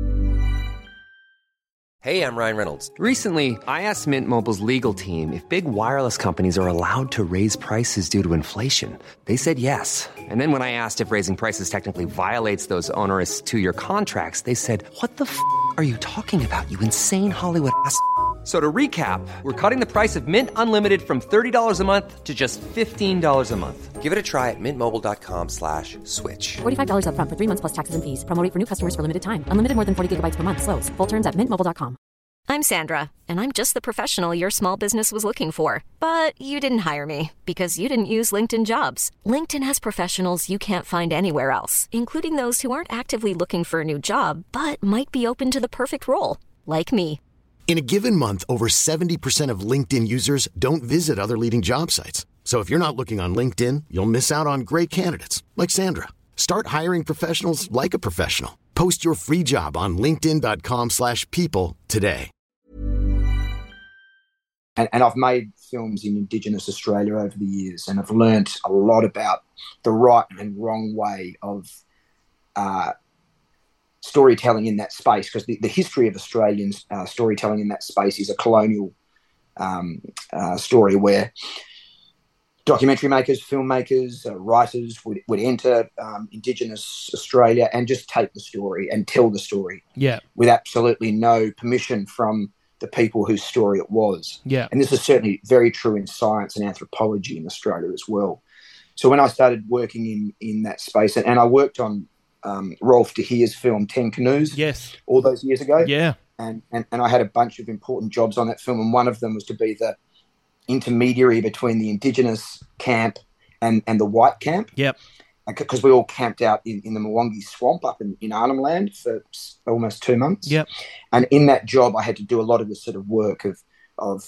Hey, I'm Ryan Reynolds. Recently, I asked Mint Mobile's legal team if big wireless companies are allowed to raise prices due to inflation. They said yes. And then when I asked if raising prices technically violates those onerous two-year contracts, they said, "What the f*** are you talking about, you insane Hollywood ass f- So to recap, we're cutting the price of Mint Unlimited from thirty dollars a month to just fifteen dollars a month. Give it a try at mintmobile.com slash switch.
forty-five dollars up front for three months plus taxes and fees. Promo rate for new customers for limited time. Unlimited more than forty gigabytes per month. Slows full terms at mint mobile dot com.
I'm Sandra, and I'm just the professional your small business was looking for. But you didn't hire me because you didn't use LinkedIn Jobs. LinkedIn has professionals you can't find anywhere else, including those who aren't actively looking for a new job, but might be open to the perfect role, like me.
In a given month, over seventy percent of LinkedIn users don't visit other leading job sites. So if you're not looking on LinkedIn, you'll miss out on great candidates like Sandra. Start hiring professionals like a professional. Post your free job on linkedin.com slash people today.
And, and I've made films in Indigenous Australia over the years, and I've learnt a lot about the right and wrong way of uh, storytelling in that space, because the, the history of Australian uh, storytelling in that space is a colonial um, uh, story where documentary makers, filmmakers, uh, writers would, would enter um, Indigenous Australia and just take the story and tell the story
yeah.
with absolutely no permission from the people whose story it was.
Yeah.
And this is certainly very true in science and anthropology in Australia as well. So when I started working in, in that space, and, and I worked on um, Rolf de Heer's film Ten Canoes
yes.
all those years ago.
Yeah.
And, and, and I had a bunch of important jobs on that film, and one of them was to be the intermediary between the Indigenous camp and, and the white camp.
Yep.
because we all camped out in, in the Mwangi swamp up in, in Arnhem Land for almost two months.
Yep.
And in that job, I had to do a lot of the sort of work of of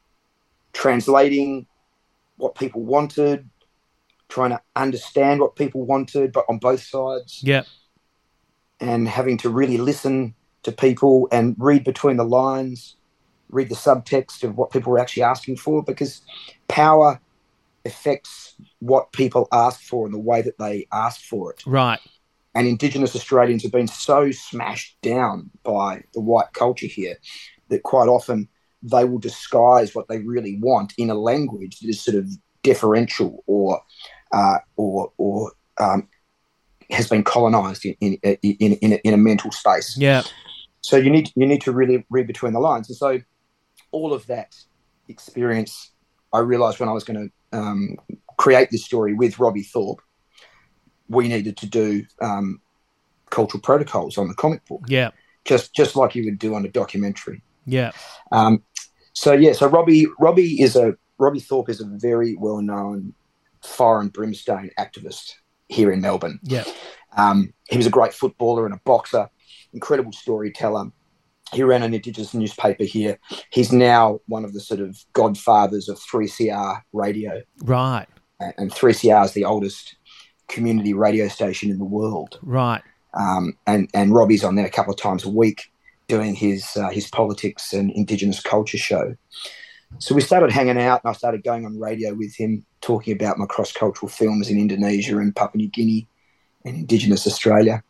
translating what people wanted, trying to understand what people wanted, but on both sides.
Yep.
And having to really listen to people and read between the lines, read the subtext of what people were actually asking for, because power affects what people ask for and the way that they ask for it.
Right.
And Indigenous Australians have been so smashed down by the white culture here that quite often they will disguise what they really want in a language that is sort of deferential or uh, or or um, has been colonised in in in, in, a, in a mental space.
Yeah.
So you need you need to really read between the lines, and so all of that experience, I realised when I was going to um, create this story with Robbie Thorpe, we needed to do um, cultural protocols on the comic book.
Yeah.
Just just like you would do on a documentary.
Yeah.
Um, so yeah, so Robbie Robbie is a Robbie Thorpe is a very well known fire and brimstone activist here in Melbourne.
Yeah.
Um, he was a great footballer and a boxer, incredible storyteller. He ran an Indigenous newspaper here. He's now one of the sort of godfathers of three C R radio.
Right.
And three C R is the oldest community radio station in the world.
Right.
Um, and, and Robbie's on there a couple of times a week doing his uh, his politics and Indigenous culture show. So we started hanging out, and I started going on radio with him, talking about my cross-cultural films in Indonesia and Papua New Guinea and Indigenous Australia.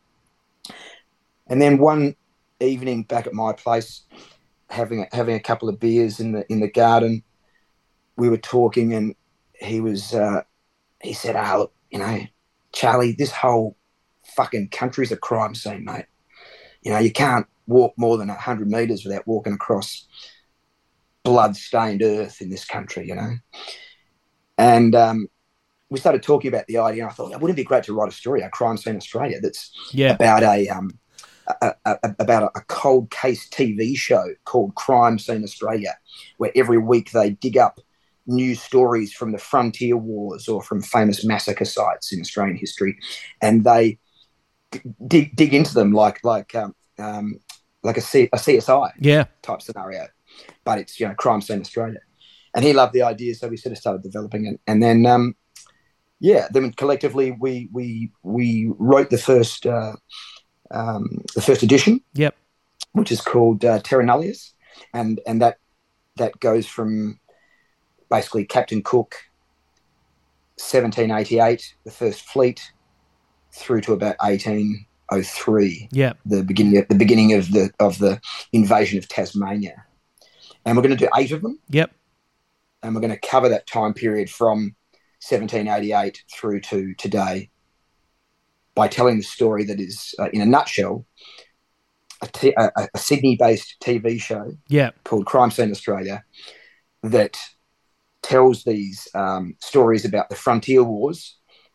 And then one evening back at my place, having having a couple of beers in the in the garden, we were talking, and he was uh, he said, "Oh, look, you know, Charlie, this whole fucking country's a crime scene, mate. You know, you can't walk more than a hundred meters without walking across blood-stained earth in this country, you know." And um, we started talking about the idea, and I thought, yeah, wouldn't it be great to write a story, a crime scene Australia, that's
yeah. about
a um. A, a, about a, a cold case T V show called Crime Scene Australia, where every week they dig up news stories from the frontier wars or from famous massacre sites in Australian history, and they dig dig into them like like um, um, like a, C, a C S I
yeah.
type scenario, but it's, you know, Crime Scene Australia. And he loved the idea, so we sort of started developing it, and then um, yeah, then collectively we we we wrote the first. Uh, Um, the first edition,
yep,
which is called uh, Terra Nullius, and and that that goes from basically Captain Cook, seventeen eighty-eight, the first fleet, through to about eighteen oh three,
yeah,
the beginning of, the beginning of the of the invasion of Tasmania, and we're going to do eight of them,
yep,
and we're going to cover that time period from seventeen eighty-eight through to today, by telling the story that is, uh, in a nutshell, a, t- a, a Sydney-based T V show
yeah.
called Crime Scene Australia that tells these um, stories about the frontier wars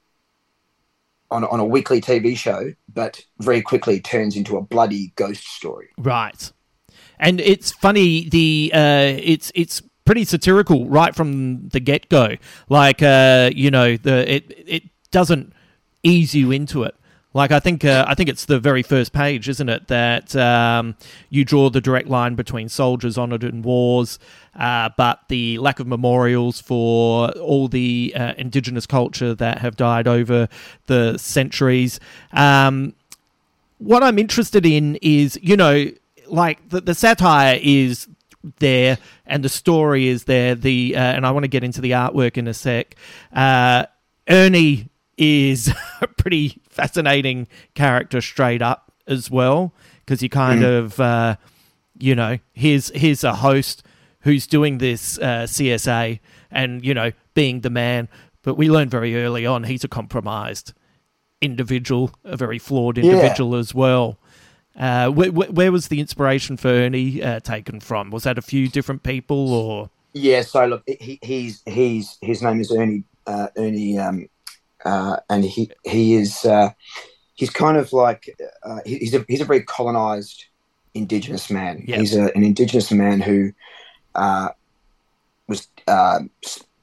on, on a weekly T V show, but very quickly turns into a bloody ghost story.
Right. And it's funny, the uh, it's it's pretty satirical right from the get-go. Like, uh, you know, the it it doesn't ease you into it. Like, I think uh, I think it's the very first page, isn't it, that um, you draw the direct line between soldiers honoured in wars, uh, but the lack of memorials for all the uh, Indigenous culture that have died over the centuries. Um, what I'm interested in is, you know, like the, the satire is there and the story is there. The uh, and I want to get into the artwork in a sec. Uh, Ernie is a pretty fascinating character straight up as well, because he kind mm. of, uh, you know, here's, here's a host who's doing this uh, C S A and, you know, being the man. But we learned very early on he's a compromised individual, a very flawed individual yeah. as well. Uh, wh- wh- where was the inspiration for Ernie uh, taken from? Was that a few different people or?
Yeah, so look, he, he's, he's, his name is Ernie, uh, Ernie, um, Uh, and he he is uh, he's kind of like uh, he's a he's a very colonised Indigenous man.
Yep.
He's a, an Indigenous man who uh, was uh,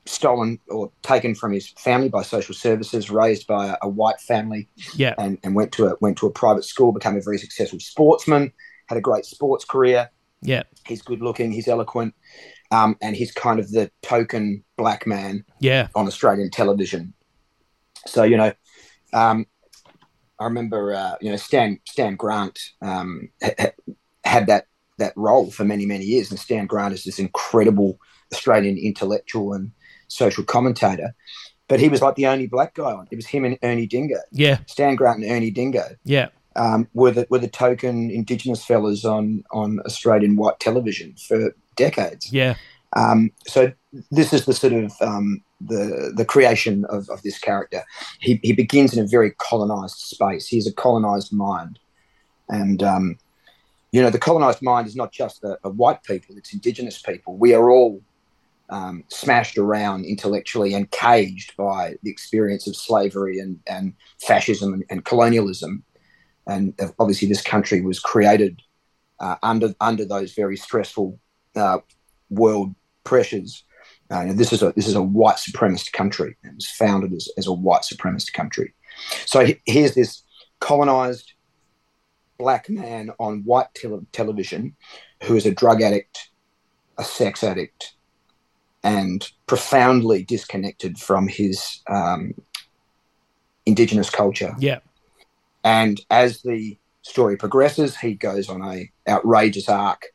stolen or taken from his family by social services, raised by a, a white family,
yeah,
and, and went to a went to a private school, became a very successful sportsman, had a great sports career.
yeah,
He's good looking, he's eloquent, um, and he's kind of the token black man
yeah,
on Australian television. So, you know, um, I remember, uh, you know, Stan Stan Grant um, ha- had that that role for many, many years, and Stan Grant is this incredible Australian intellectual and social commentator, but he was like the only black guy on. It was him and Ernie Dingo.
yeah,
Stan Grant and Ernie Dingo.
yeah,
Um, were the were the token Indigenous fellas on on Australian white television for decades.
yeah,
Um, so this is the sort of um, the the creation of, of this character. He he begins in a very colonized space. He's a colonized mind, and um, you know the colonized mind is not just a, a white people; it's Indigenous people. We are all um, smashed around intellectually and caged by the experience of slavery and and fascism and, and colonialism. And obviously, this country was created uh, under under those very stressful uh, world pressures. Uh, this is a this is a white supremacist country. It was founded as, as a white supremacist country. So he, here's this colonized black man on white tele- television who is a drug addict, a sex addict, and profoundly disconnected from his um, Indigenous culture.
yeah,
And as the story progresses, he goes on a outrageous arc.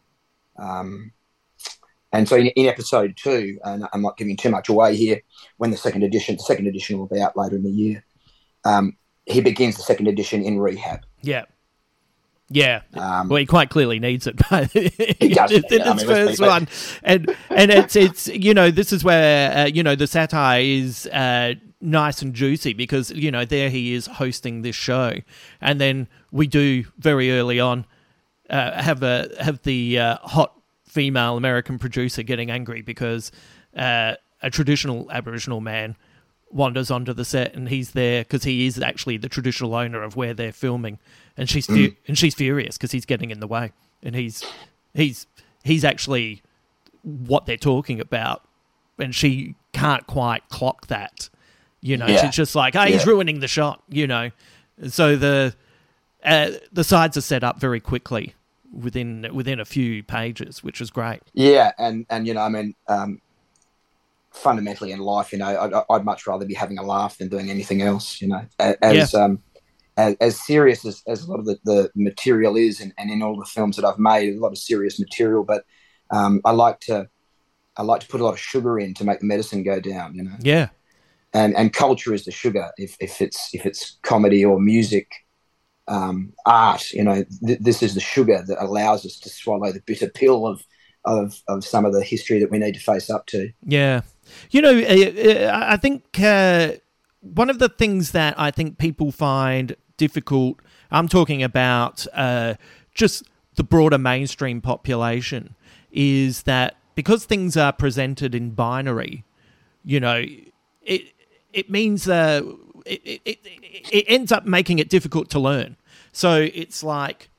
Um, and so in, in episode two, and I'm not giving too much away here, when the second edition, the second edition will be out later in the year, um, he begins the second edition in rehab.
yeah. Yeah,
Um,
well, he quite clearly needs it, but
He does.
in
I
his
mean, let's
first
be-
one, and and it's it's you know this is where uh, you know the satire is uh, nice and juicy because you know there he is hosting this show, and then we do very early on uh, have a have the uh, hot female American producer getting angry because uh, a traditional Aboriginal man wanders onto the set and he's there because he is actually the traditional owner of where they're filming, and she's fu-
Mm.
and she's furious because he's getting in the way, and he's he's he's actually what they're talking about, and she can't quite clock that, you know.
Yeah.
She's just like, oh, he's
Yeah.
ruining the shot, you know. So the uh, the sides are set up very quickly within within a few pages, which is great.
Yeah, and, and you know, I mean, um, fundamentally in life, you know, I'd, I'd much rather be having a laugh than doing anything else, you know. As
Yeah.
um, as, as serious as, as a lot of the, the material is, and, and in all the films that I've made, a lot of serious material, but um, I like to I like to put a lot of sugar in to make the medicine go down, you know.
Yeah,
And and culture is the sugar. If if it's if it's comedy or music, um, art, you know, th- this is the sugar that allows us to swallow the bitter pill of of of some of the history that we need to face up to.
yeah. You know, uh, uh, I think uh, one of the things that I think people find difficult, I'm talking about uh, just the broader mainstream population, is that because things are presented in binary, you know, it it means uh, it, it, it, it ends up making it difficult to learn. So it's like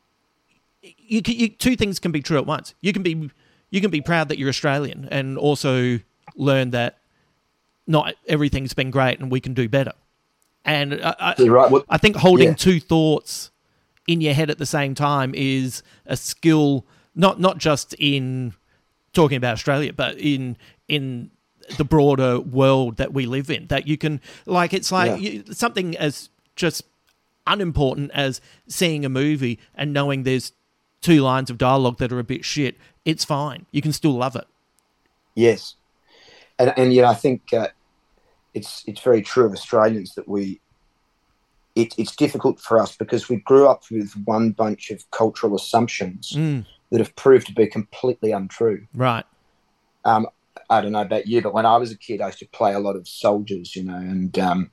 you, can, you two things can be true at once. You can be you can be proud that you're Australian and also learn that not everything's been great and we can do better. And I, I,
You're right. Well,
I think holding
yeah.
two thoughts in your head at the same time is a skill, not not just in talking about Australia, but in in the broader world that we live in. That you can, like, it's like
Yeah.
you, something as just unimportant as seeing a movie and knowing there's two lines of dialogue that are a bit shit. It's fine. You can still love it.
Yes, and and you know I think uh, it's it's very true of Australians that we it, it's difficult for us because we grew up with one bunch of cultural assumptions
Mm,
that have proved to be completely untrue.
right.
Um, I don't know about you, but when I was a kid, I used to play a lot of soldiers, you know, and um,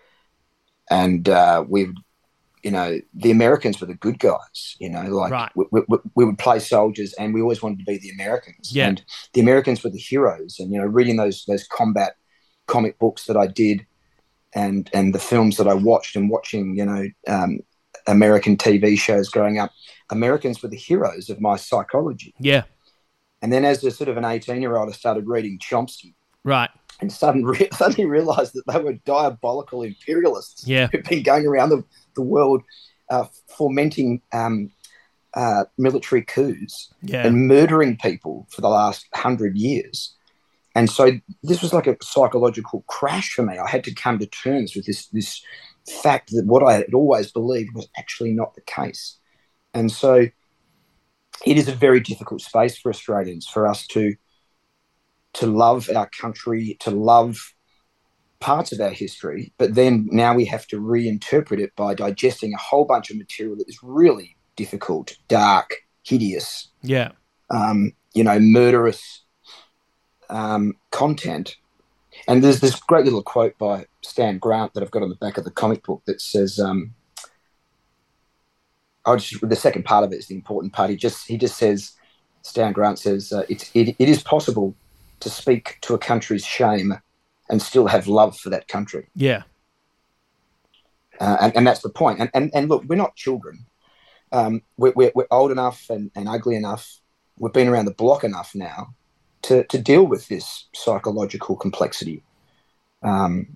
and uh, we would, you know, the Americans were the good guys, you know, like
Right.
we, we, we would play soldiers, and we always wanted to be the Americans.
Yeah.
And the Americans were the heroes, and you know, reading those those combat comic books that I did, and and the films that I watched, and watching, you know, um, American T V shows growing up, Americans were the heroes of my psychology.
Yeah.
And then as a sort of an eighteen-year-old, I started reading Chomsky.
Right.
And suddenly, suddenly realised that they were diabolical imperialists
yeah.
who've been going around the, the world uh, fomenting um, uh, military coups
yeah.
and murdering people for the last hundred years. And so this was like a psychological crash for me. I had to come to terms with this, this fact that what I had always believed was actually not the case. And so it is a very difficult space for Australians, for us to to love our country, to love parts of our history, but then now we have to reinterpret it by digesting a whole bunch of material that is really difficult, dark, hideous,
yeah,
um, you know, murderous um, content. And there's this great little quote by Stan Grant that I've got on the back of the comic book that says, um, I'll just, the second part of it is the important part. He just he just says, Stan Grant says, uh, it's, it, it is possible to speak to a country's shame and still have love for that country.
Yeah.
Uh, and, and that's the point. And, and, and look, we're not children. Um, we're, we're, we're old enough and, and ugly enough. We've been around the block enough now to, to deal with this psychological complexity. Um,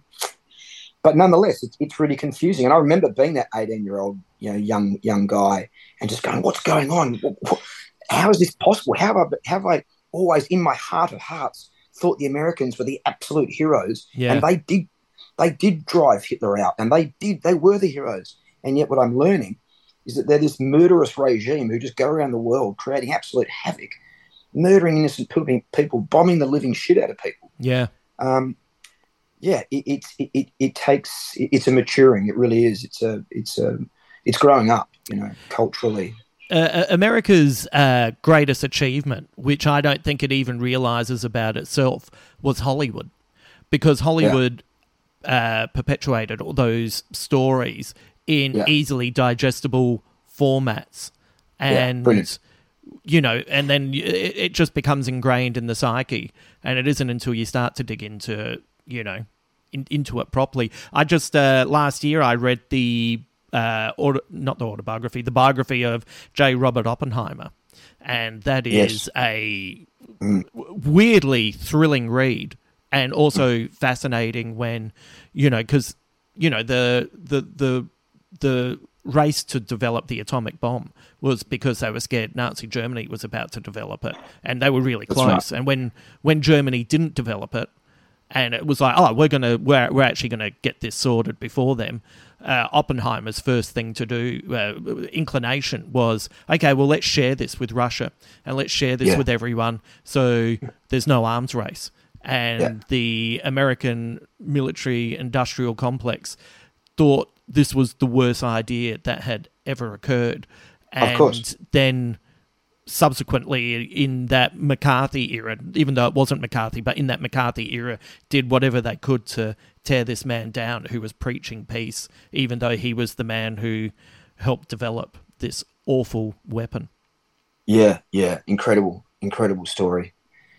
but nonetheless, it's, it's really confusing. And I remember being that eighteen-year-old, you know, young young guy and just going, what's going on? What, what, how is this possible? How have I, how have I always, in my heart of hearts, thought the Americans were the absolute heroes,
yeah.
and they did, they did drive Hitler out, and they did, they were the heroes. And yet, what I'm learning is that they're this murderous regime who just go around the world creating absolute havoc, murdering innocent people, bombing the living shit out of people.
Yeah,
um, yeah. It, it it it takes. It's a maturing. It really is. It's a it's a it's growing up. You know, culturally.
Uh, America's uh, greatest achievement, which I don't think it even realizes about itself, was Hollywood, because Hollywood yeah. uh, perpetuated all those stories in yeah. easily digestible formats, and
yeah,
you know, and then it, it just becomes ingrained in the psyche, and it isn't until you start to dig into, you know, in, into it properly. I just uh, last year I read the. Uh, or not the autobiography, the biography of J. Robert Oppenheimer, and that is yes. a mm. weirdly thrilling read, and also mm. fascinating when, you know, because you know the the the the race to develop the atomic bomb was because they were scared Nazi Germany was about to develop it, and they were really That's close. Right. And when when Germany didn't develop it, and it was like, oh, we're gonna we're we're actually gonna get this sorted before them. Uh, Oppenheimer's first thing to do, uh, inclination was, okay, well, let's share this with Russia and let's share this yeah. with everyone so there's no arms race. And yeah. the American military-industrial complex thought this was the worst idea that had ever occurred. And
of course.
Then subsequently in that McCarthy era, even though it wasn't McCarthy, but in that McCarthy era, did whatever they could to tear this man down who was preaching peace, even though he was the man who helped develop this awful weapon.
Yeah, yeah, incredible, incredible story.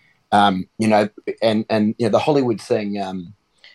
Um, you know, and, and you know, the Hollywood thing, um,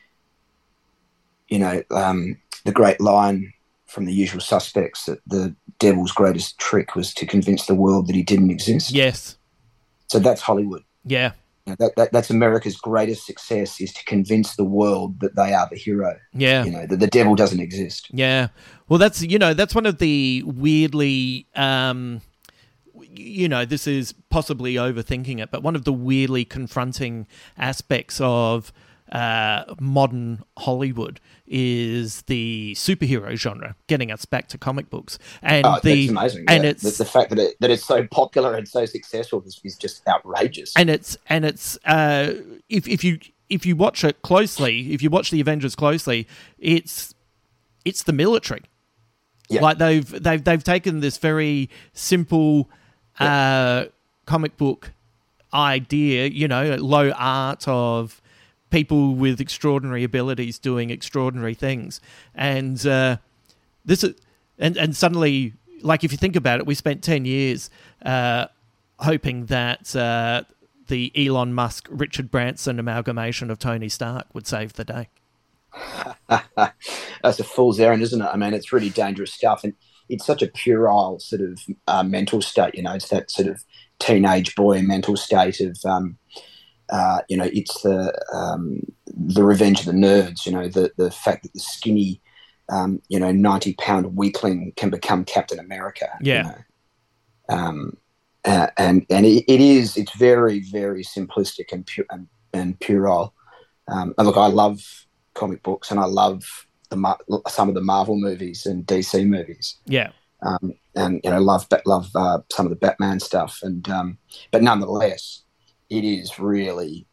you know, um, the great line from The Usual Suspects that the devil's greatest trick was to convince the world that he didn't exist.
Yes.
So that's Hollywood.
Yeah.
You know, that, that that's America's greatest success, is to convince the world that they are the hero.
Yeah.
You know, that the devil doesn't exist.
Yeah. Well, that's, you know, that's one of the weirdly, um, you know, this is possibly overthinking it, but one of the weirdly confronting aspects of uh, modern Hollywood is the superhero genre, getting us back to comic books. And
oh,
the,
that's amazing.
And
yeah.
it's
the, the fact that it, that it's so popular and so successful is, is just outrageous.
And it's and it's uh, if if you if you watch it closely, if you watch the Avengers closely, it's it's the military. Yeah. Like they've they've they've taken this very simple uh, comic book idea, you know, low art of people with extraordinary abilities doing extraordinary things, and uh, this is, and and suddenly, like if you think about it, we spent ten years uh, hoping that uh, the Elon Musk Richard Branson amalgamation of Tony Stark would save the day.
That's a fool's errand, isn't it? I mean, it's really dangerous stuff, and it's such a puerile sort of uh, mental state. You know, it's that sort of teenage boy mental state of. Um, Uh, you know, it's the um, the revenge of the nerds. You know, the the fact that the skinny, um, you know, ninety pound weakling can become Captain America.
Yeah.
You know? Um, uh, and and it, it is it's very very simplistic and pure and, and puerile. Um, and look, I love comic books, and I love the Mar- some of the Marvel movies and D C movies.
Yeah.
Um, and you know, love love uh, some of the Batman stuff, and um, but nonetheless, it is really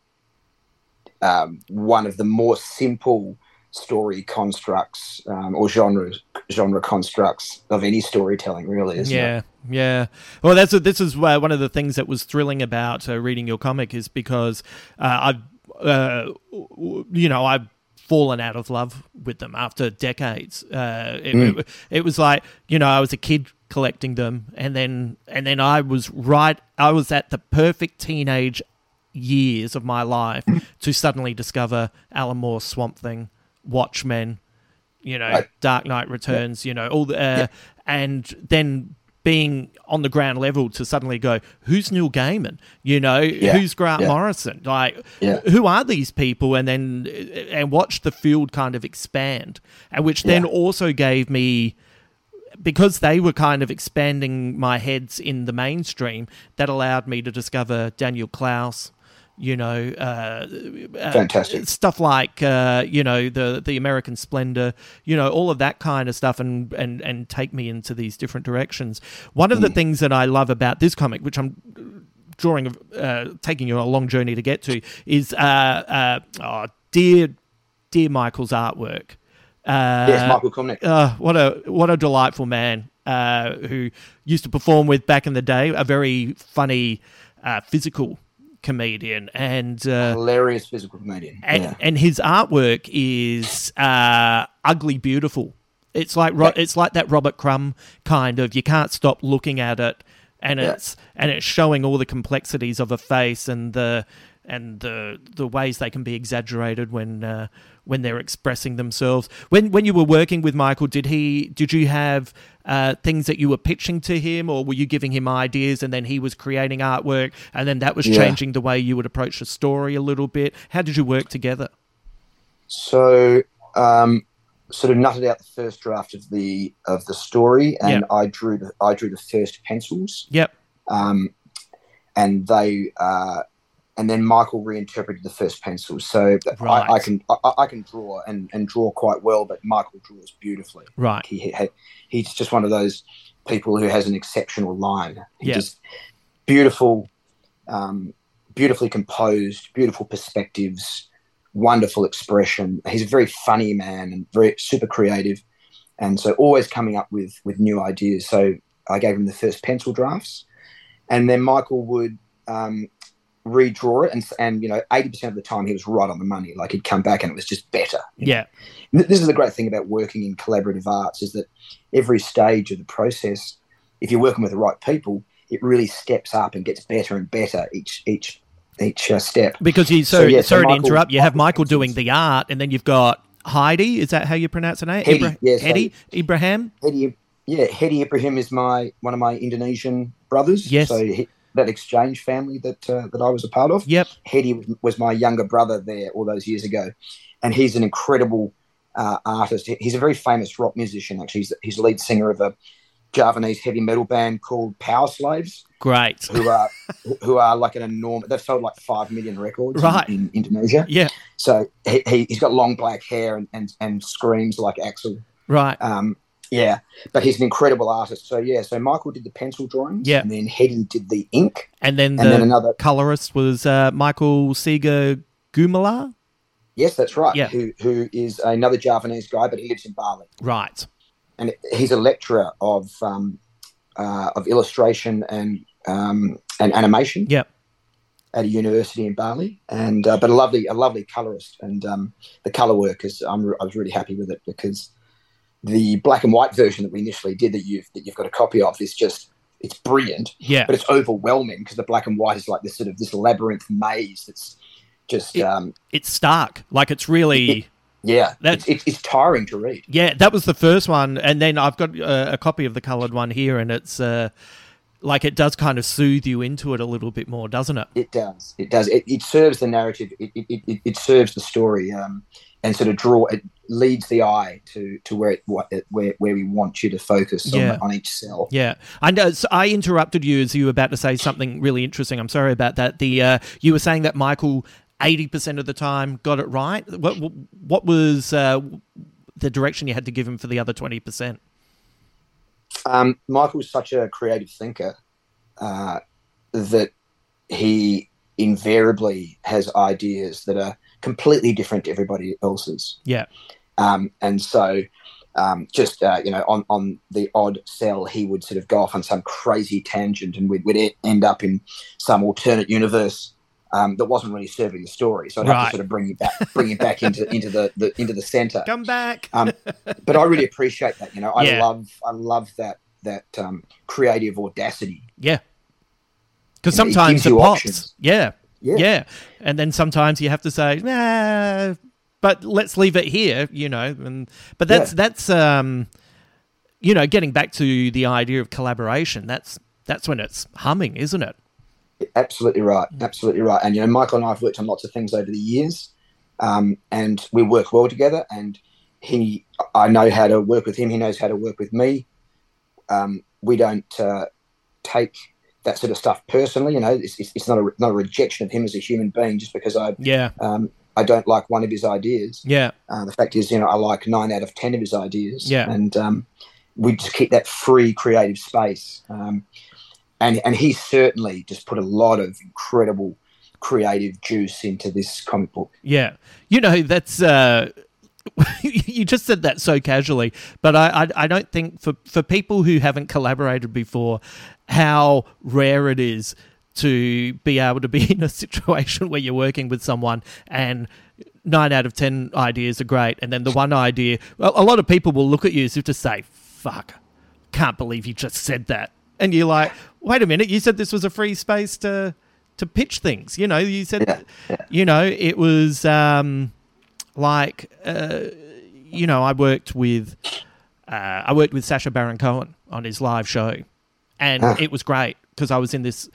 um, one of the more simple story constructs um, or genre genre constructs of any storytelling, really, isn't
yeah,
it?
Yeah, Well, that's a, this is uh, one of the things that was thrilling about uh, reading your comic, is because uh, I've uh, you know I've fallen out of love with them after decades. Uh, it,
Mm.
it, it was like, you know, I was a kid collecting them, and then and then I was right. I was at the perfect teenage years of my life to suddenly discover Alan Moore's Swamp Thing, Watchmen, you know,
Right.
Dark Knight Returns, you know, all the, uh,
Yeah.
and then being on the ground level to suddenly go, who's Neil Gaiman? You know,
Yeah.
who's Grant
Yeah.
Morrison? Like,
Yeah.
who are these people? And then and watch the field kind of expand, and which then
Yeah.
also gave me, because they were kind of expanding my heads in the mainstream, that allowed me to discover Daniel Klaus, you know, uh, uh,
Fantastic.
stuff like, uh, you know, the the American Splendor, you know, all of that kind of stuff, and, and, and take me into these different directions. One of the things that I love about this comic, which I'm drawing, uh, taking you on a long journey to get to, is uh, uh, oh, dear, dear Michael's artwork. Uh,
Yes, Michael Kumnick.
uh, what a what a delightful man, uh, who used to perform with back in the day. A very funny, uh, physical comedian, and uh,
Hilarious physical comedian.
and,
yeah.
and his artwork is uh, ugly beautiful. It's like Ro-
Yeah.
it's like that Robert Crumb kind of. You can't stop looking at it, and
Yeah.
it's and it's showing all the complexities of a face, and the and the the ways they can be exaggerated when uh, when they're expressing themselves. When when you were working with Michael, did he did you have uh, things that you were pitching to him, or were you giving him ideas and then he was creating artwork, and then that was
Yeah.
changing the way you would approach the story a little bit? How did you work together?
So, um, sort of nutted out the first draft of the of the story, and
Yep.
I drew the I drew the first pencils,
Yep.
um, and they uh, and then Michael reinterpreted the first pencils. So that
Right.
I, I can I, I can draw and, and draw quite well, but Michael draws beautifully.
Right.
He, he he's just one of those people who has an exceptional line. He
Yeah.
just beautiful, um, beautifully composed, beautiful perspectives. Wonderful expression. He's a very funny man and very super creative, and so always coming up with with new ideas. So I gave him the first pencil drafts, and then Michael would um, redraw it, and and you know eighty percent of the time he was right on the money. Like he'd come back and it was just better.
Yeah.
Th- This is the great thing about working in collaborative arts, is that every stage of the process, if you're working with the right people, it really steps up and gets better and better each each. each uh, step.
Because you, so,
So, yeah, so
sorry to
Michael-
interrupt, you have
Michael
Michael doing the art, and then you've got Heidi. Is that how you pronounce her name?
Hedi,
Ibra-
yes,
Hedi? Ibrahim?
Hedi, yeah, Hedi Ibrahim is my one of my Indonesian brothers.
Yes.
So he, that exchange family that uh, that I was a part of.
Yep.
Hedi was, was my younger brother there all those years ago, and he's an incredible uh, artist. He- He's a very famous rock musician. Actually, he's, he's the lead singer of a Javanese heavy metal band called Power Slaves,
Great.
who are who are like an enormous. They've sold like five million records
Right.
in, in Indonesia.
Yeah.
So he, he he's got long black hair and and, and screams like Axl.
Right.
Um, yeah, but he's an incredible artist. So yeah, so Michael did the pencil drawings,
Yeah.
and then Hedi did the ink,
And then
and
the
then another.
colorist was uh, Michael Seeger Gumala?
Yes, that's right.
Yeah.
Who who is another Javanese guy, but he lives in Bali,
Right.
and he's a lecturer of um, uh, of illustration and um, and animation.
Yep.
At a university in Bali, and uh, but a lovely a lovely colorist, and um, the color work is I'm re- I was really happy with it, because the black and white version that we initially did that you've that you've got a copy of is just it's brilliant,
Yeah.
but it's overwhelming because the black and white is like this sort of this labyrinth maze that's just
It-
um,
It's stark. Like, it's really...
yeah
That's-
it's, it's it's tiring to read.
Yeah, that was the first one, and then I've got uh, a copy of the coloured one here, and it's uh, Like it does kind of soothe you into it a little bit more, doesn't it?
It does. It does. It, it serves the narrative. It, it, it, it serves the story, um, and sort of draw. It leads the eye to to where it, where where we want you to focus
Yeah.
on, on each cell.
Yeah, I know. So I interrupted you as you were about to say something really interesting. I'm sorry about that. The uh, you were saying that Michael eighty percent of the time got it right. What what was uh, the direction you had to give him for the other twenty percent?
Um, Michael's such a creative thinker uh, that he invariably has ideas that are completely different to everybody else's.
Yeah.
Um, and so um, just, uh, you know, on, on the odd cell, he would sort of go off on some crazy tangent and we'd, we'd end up in some alternate universe um, that wasn't really serving the story. So I'd have
Right.
to sort of bring you back, bring you back into, into the, the, into the center.
Come back.
Um, but I really appreciate that. You know, I
Yeah.
love, I love that, that um, creative audacity.
Yeah. Because
You know, it
sometimes
gives
it
you
pops.
options.
Yeah.
Yeah.
Yeah. And then sometimes you have to say, nah, but let's leave it here, you know. And but that's
Yeah.
that's um you know, getting back to the idea of collaboration, that's that's when it's humming, isn't it?
Absolutely right. Absolutely right. And, you know, Michael and I have worked on lots of things over the years um, and we work well together and he, I know how to work with him. He knows how to work with me. Um, we don't uh, take that sort of stuff personally. You know, it's, it's, it's not a, not a rejection of him as a human being just because I,
Yeah.
um, I don't like one of his ideas.
Yeah.
Uh, the fact is, you know, I like nine out of ten of his ideas.
Yeah.
And um, we just keep that free creative space. Um, and and he certainly just put a lot of incredible creative juice into this comic book.
Yeah. You know, that's uh you just said that so casually, but I, I I don't think for for people who haven't collaborated before, how rare it is to be able to be in a situation where you're working with someone and nine out of ten ideas are great, and then the one idea, well, a lot of people will look at you as if to say, "Fuck, can't believe you just said that," and you're like, "Wait a minute, you said this was a free space to to pitch things." You know, you said,
Yeah, yeah.
you know, it was um, like, uh, you know, I worked with uh, I worked with Sacha Baron Cohen on his live show, and
Ah.
it was great because I was in this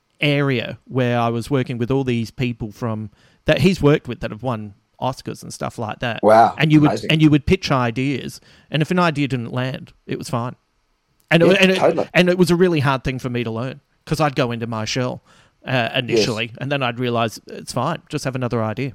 area where I was working with all these people from that he's worked with that have won Oscars and stuff like that.
Wow,
And you would
amazing.
and you would pitch ideas, and if an idea didn't land, it was fine. And it,
Yeah,
and, it,
totally.
and it was a really hard thing for me to learn because I'd go into my shell uh, initially, and then I'd realize it's fine. Just have another idea.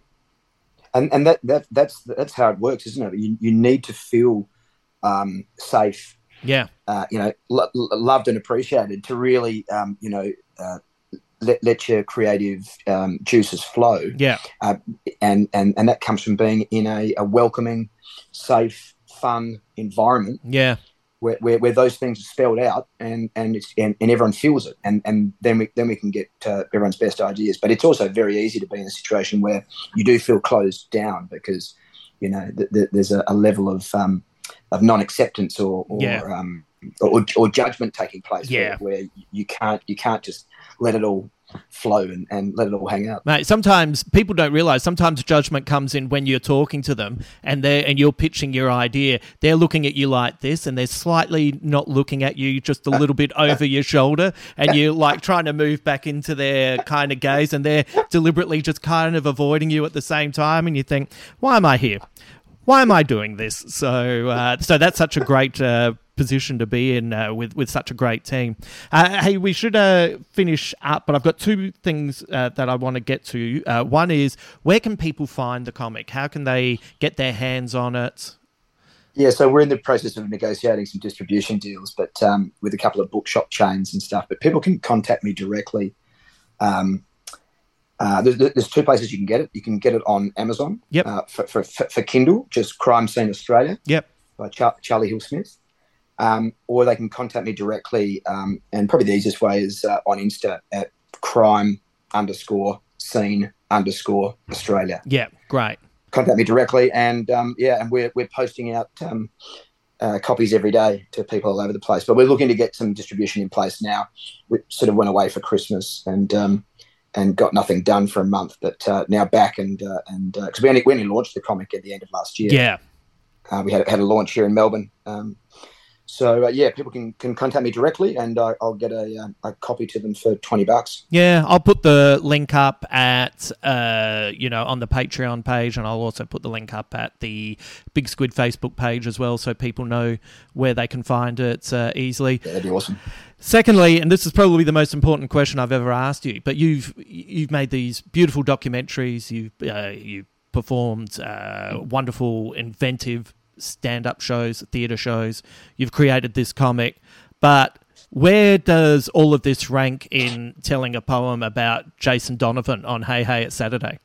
And and that, that that's that's how it works, isn't it? You you need to feel um, safe,
Yeah,
uh, you know, lo- lo- loved and appreciated to really, um, you know, uh, let let your creative um, juices flow.
yeah,
Uh, and and and that comes from being in a, a welcoming, safe, fun environment
yeah,
where, where, where those things are spelled out and and it's and, and everyone feels it, and and then we then we can get uh, everyone's best ideas. But it's also very easy to be in a situation where you do feel closed down because you know th- th- there's a, a level of um, of non-acceptance or or,
Yeah.
um, or or judgment taking place.
Yeah.
where, where you can't you can't just let it all flow and, and let it all hang out.
mate. Sometimes people don't realize. Sometimes judgment comes in when you're talking to them, and they are and you're pitching your idea. They're looking at you like this, and they're slightly not looking at you, just a little bit over your shoulder, and you're like trying to move back into their kind of gaze, and they're deliberately just kind of avoiding you at the same time, and you think, why am I here? Why am I doing this? So, uh, so that's such a great uh, position to be in uh, with with such a great team. Uh, hey, we should uh, finish up, but I've got two things uh, that I want to get to. Uh, one is, where can people find the comic? How can they get their hands on it?
Yeah, so we're in the process of negotiating some distribution deals, but um, with a couple of bookshop chains and stuff. But people can contact me directly. Um, uh, there's, there's two places you can get it. You can get it on Amazon.
Yep.
Uh, for, for for Kindle, just Crime Scene Australia
Yep.
by Char- Charlie Hill Smith. Um, or they can contact me directly, um, and probably the easiest way is uh, on Insta at crime underscore scene underscore Australia.
Yeah, great.
Contact me directly, and um, yeah, and we're we're posting out um, uh, copies every day to people all over the place. But we're looking to get some distribution in place now. We sort of went away for Christmas and um, and got nothing done for a month, but uh, now back and uh, and because uh, we only we only launched the comic at the end of last year.
Yeah,
Uh, we had had a launch here in Melbourne. Um, So, uh, yeah, people can, can contact me directly, and uh, I'll get a, um, a copy to them for twenty bucks.
Yeah, I'll put the link up at, uh, you know, on the Patreon page, and I'll also put the link up at the Big Squid Facebook page as well, so people know where they can find it uh, easily.
Yeah, that'd be awesome.
Secondly, and this is probably the most important question I've ever asked you, but you've you've made these beautiful documentaries, you've uh, you've performed uh, wonderful, inventive stand-up shows, theatre shows, you've created this comic, but where does all of this rank in telling a poem about Jason Donovan on Hey Hey It's Saturday?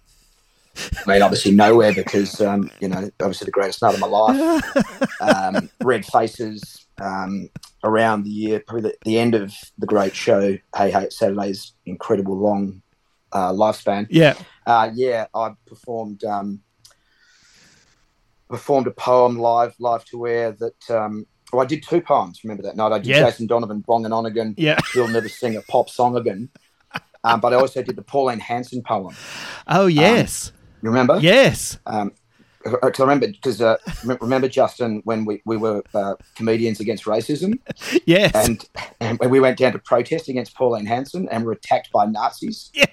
I mean, obviously nowhere, because, um, you know, obviously the greatest night of my life. um, Red Faces, um, around the year, probably the, the end of the great show, Hey Hey It's Saturday's incredible long uh, lifespan.
Yeah.
Uh, yeah, I performed... Um, performed a poem live, live to air that, um, oh, I did two poems, remember that night. I did
yeah.
Jason Donovan, Bong and On Again,
yeah.
He'll Never Sing a Pop Song Again. Um, but I also did the Pauline Hanson poem.
Oh, yes.
Um, you remember?
Yes.
Um, because I remember, because uh, remember, Justin, when we, we were uh, comedians against racism?
Yes.
And, and when we went down to protest against Pauline Hanson and were attacked by Nazis.
Yeah.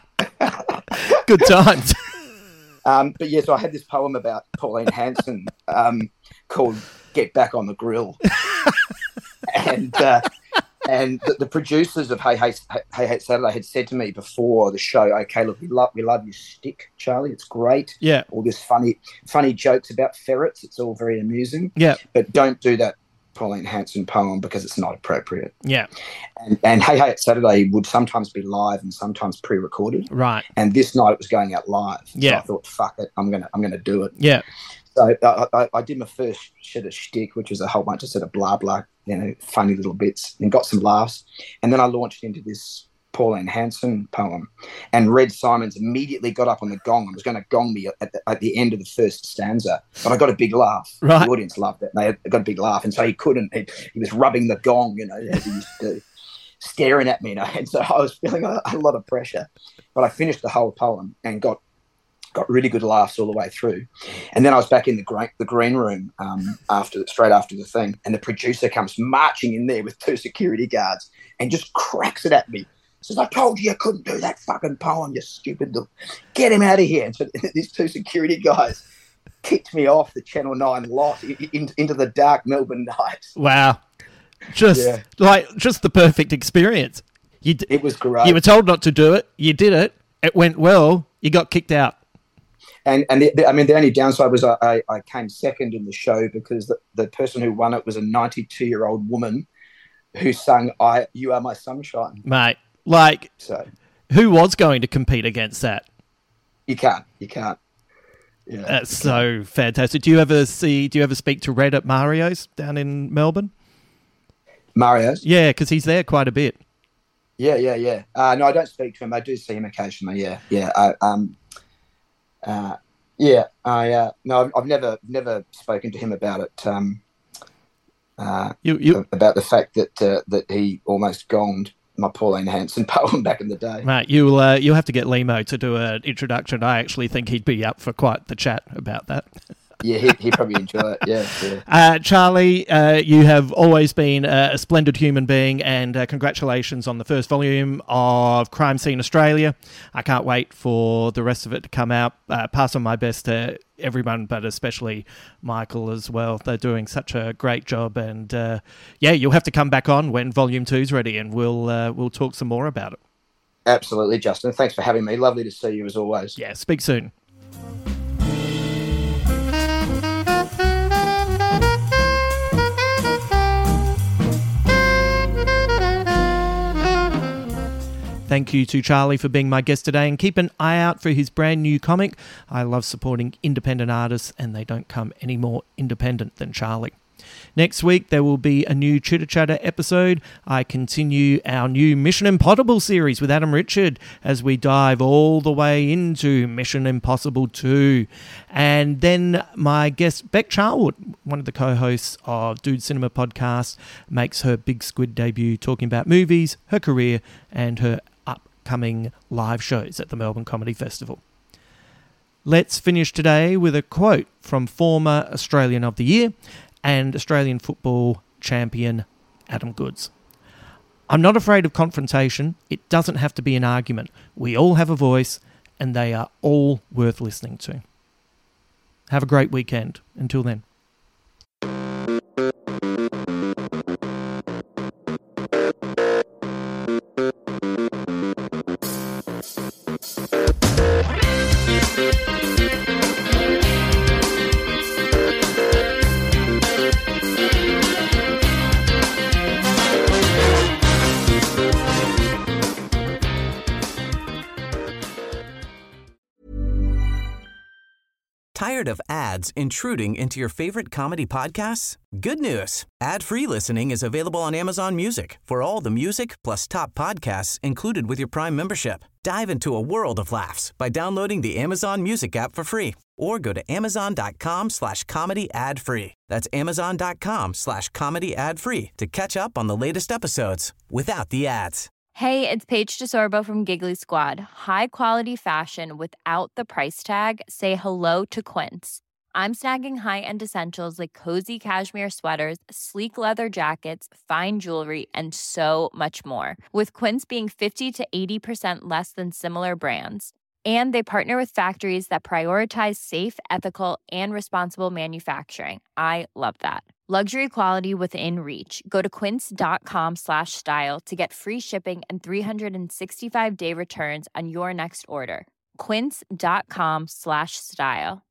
Good times.
Um, but yes, yeah, so I had this poem about Pauline Hanson um, called "Get Back on the Grill," and uh, and the, the producers of Hey Hey Hey Hey Saturday had said to me before the show, "Okay, look, we love we love your stick, Charlie. It's great.
Yeah,
all this funny funny jokes about ferrets. It's all very amusing.
Yeah,
but don't do that Pauline Hanson poem because it's not appropriate."
Yeah.
And, and Hey Hey It's Saturday would sometimes be live and sometimes pre-recorded.
Right.
And this night it was going out live.
Yeah.
So I thought, fuck it, I'm gonna I'm gonna do it.
Yeah.
So I, I, I did my first shit of shtick, which was a whole bunch of sort of blah blah, you know, funny little bits, and got some laughs. And then I launched into this Pauline Hanson poem, and Red Simons immediately got up on the gong and was going to gong me at the, at the end of the first stanza, but I got a big laugh.
Right.
The audience loved it, and they had, got a big laugh, and so he couldn't. He, he was rubbing the gong, you know, as he used to do, staring at me, you know, and so I was feeling a, a lot of pressure. But I finished the whole poem and got got really good laughs all the way through. And then I was back in the green, the green room um, after straight after the thing, and the producer comes marching in there with two security guards and just cracks it at me. Says, "I told you you couldn't do that fucking poem, you stupid little. Get him out of here." And so these two security guys kicked me off the Channel nine lot in, in, into the dark Melbourne night.
Wow. Just yeah. like just the perfect experience. You d-
it was great.
You were told not to do it. You did it. It went well. You got kicked out.
And and the, the, I mean, the only downside was I, I, I came second in the show because the, the person who won it was a ninety-two-year-old woman who sang "I You Are My Sunshine."
Mate, like,
so
who was going to compete against that?
You can't. You can't. Yeah,
That's so fantastic. Do you ever see? Do you ever speak to Red at Mario's down in Melbourne?
Mario's?
Yeah, because he's there quite a bit.
Yeah, yeah, yeah. Uh, no, I don't speak to him. I do see him occasionally. Yeah, yeah. I, um, uh, yeah. I uh, no, I've, I've never, never spoken to him about it. Um, uh,
you, you
about the fact that uh, that he almost gonged my Pauline Hanson poem back in the day.
Right, you'll uh, you'll have to get Limo to do an introduction. I actually think he'd be up for quite the chat about that.
Yeah, he he probably enjoy it. Yeah, yeah.
Uh, Charlie, uh, you have always been a, a splendid human being, and uh, congratulations on the first volume of Crime Scene Australia. I can't wait for the rest of it to come out. Uh, pass on my best to everyone, but especially Michael as well. They're doing such a great job, and uh, yeah, you'll have to come back on when Volume Two's ready, and we'll uh, we'll talk some more about it.
Absolutely, Justin. Thanks for having me. Lovely to see you as always.
Yeah, speak soon. Thank you to Charlie for being my guest today, and keep an eye out for his brand new comic. I love supporting independent artists, and they don't come any more independent than Charlie. Next week, there will be a new Chitter Chatter episode. I continue our new Mission Impossible series with Adam Richard as we dive all the way into Mission Impossible two. And then my guest, Beck Charwood, one of the co-hosts of Dude Cinema Podcast, makes her Big Squid debut talking about movies, her career, and her upcoming live shows at the Melbourne Comedy Festival. Let's finish today with a quote from former Australian of the Year and Australian football champion Adam Goodes. I'm not afraid of confrontation. It doesn't have to be an argument. We all have a voice, and they are all worth listening to. Have a great weekend. Until then.
Tired of ads intruding into your favorite comedy podcasts? Good news. Ad-free listening is available on Amazon Music for all the music plus top podcasts included with your Prime membership. Dive into a world of laughs by downloading the Amazon Music app for free or go to amazon.com slash comedy ad free. That's amazon.com slash comedy ad free to catch up on the latest episodes without the ads.
Hey, it's Paige DeSorbo from Giggly Squad. High quality fashion without the price tag. Say hello to Quince. I'm snagging high-end essentials like cozy cashmere sweaters, sleek leather jackets, fine jewelry, and so much more. With Quince being fifty to eighty percent less than similar brands. And they partner with factories that prioritize safe, ethical, and responsible manufacturing. I love that. Luxury quality within reach. Go to quince.com slash style to get free shipping and three sixty-five day returns on your next order. Quince.com slash style.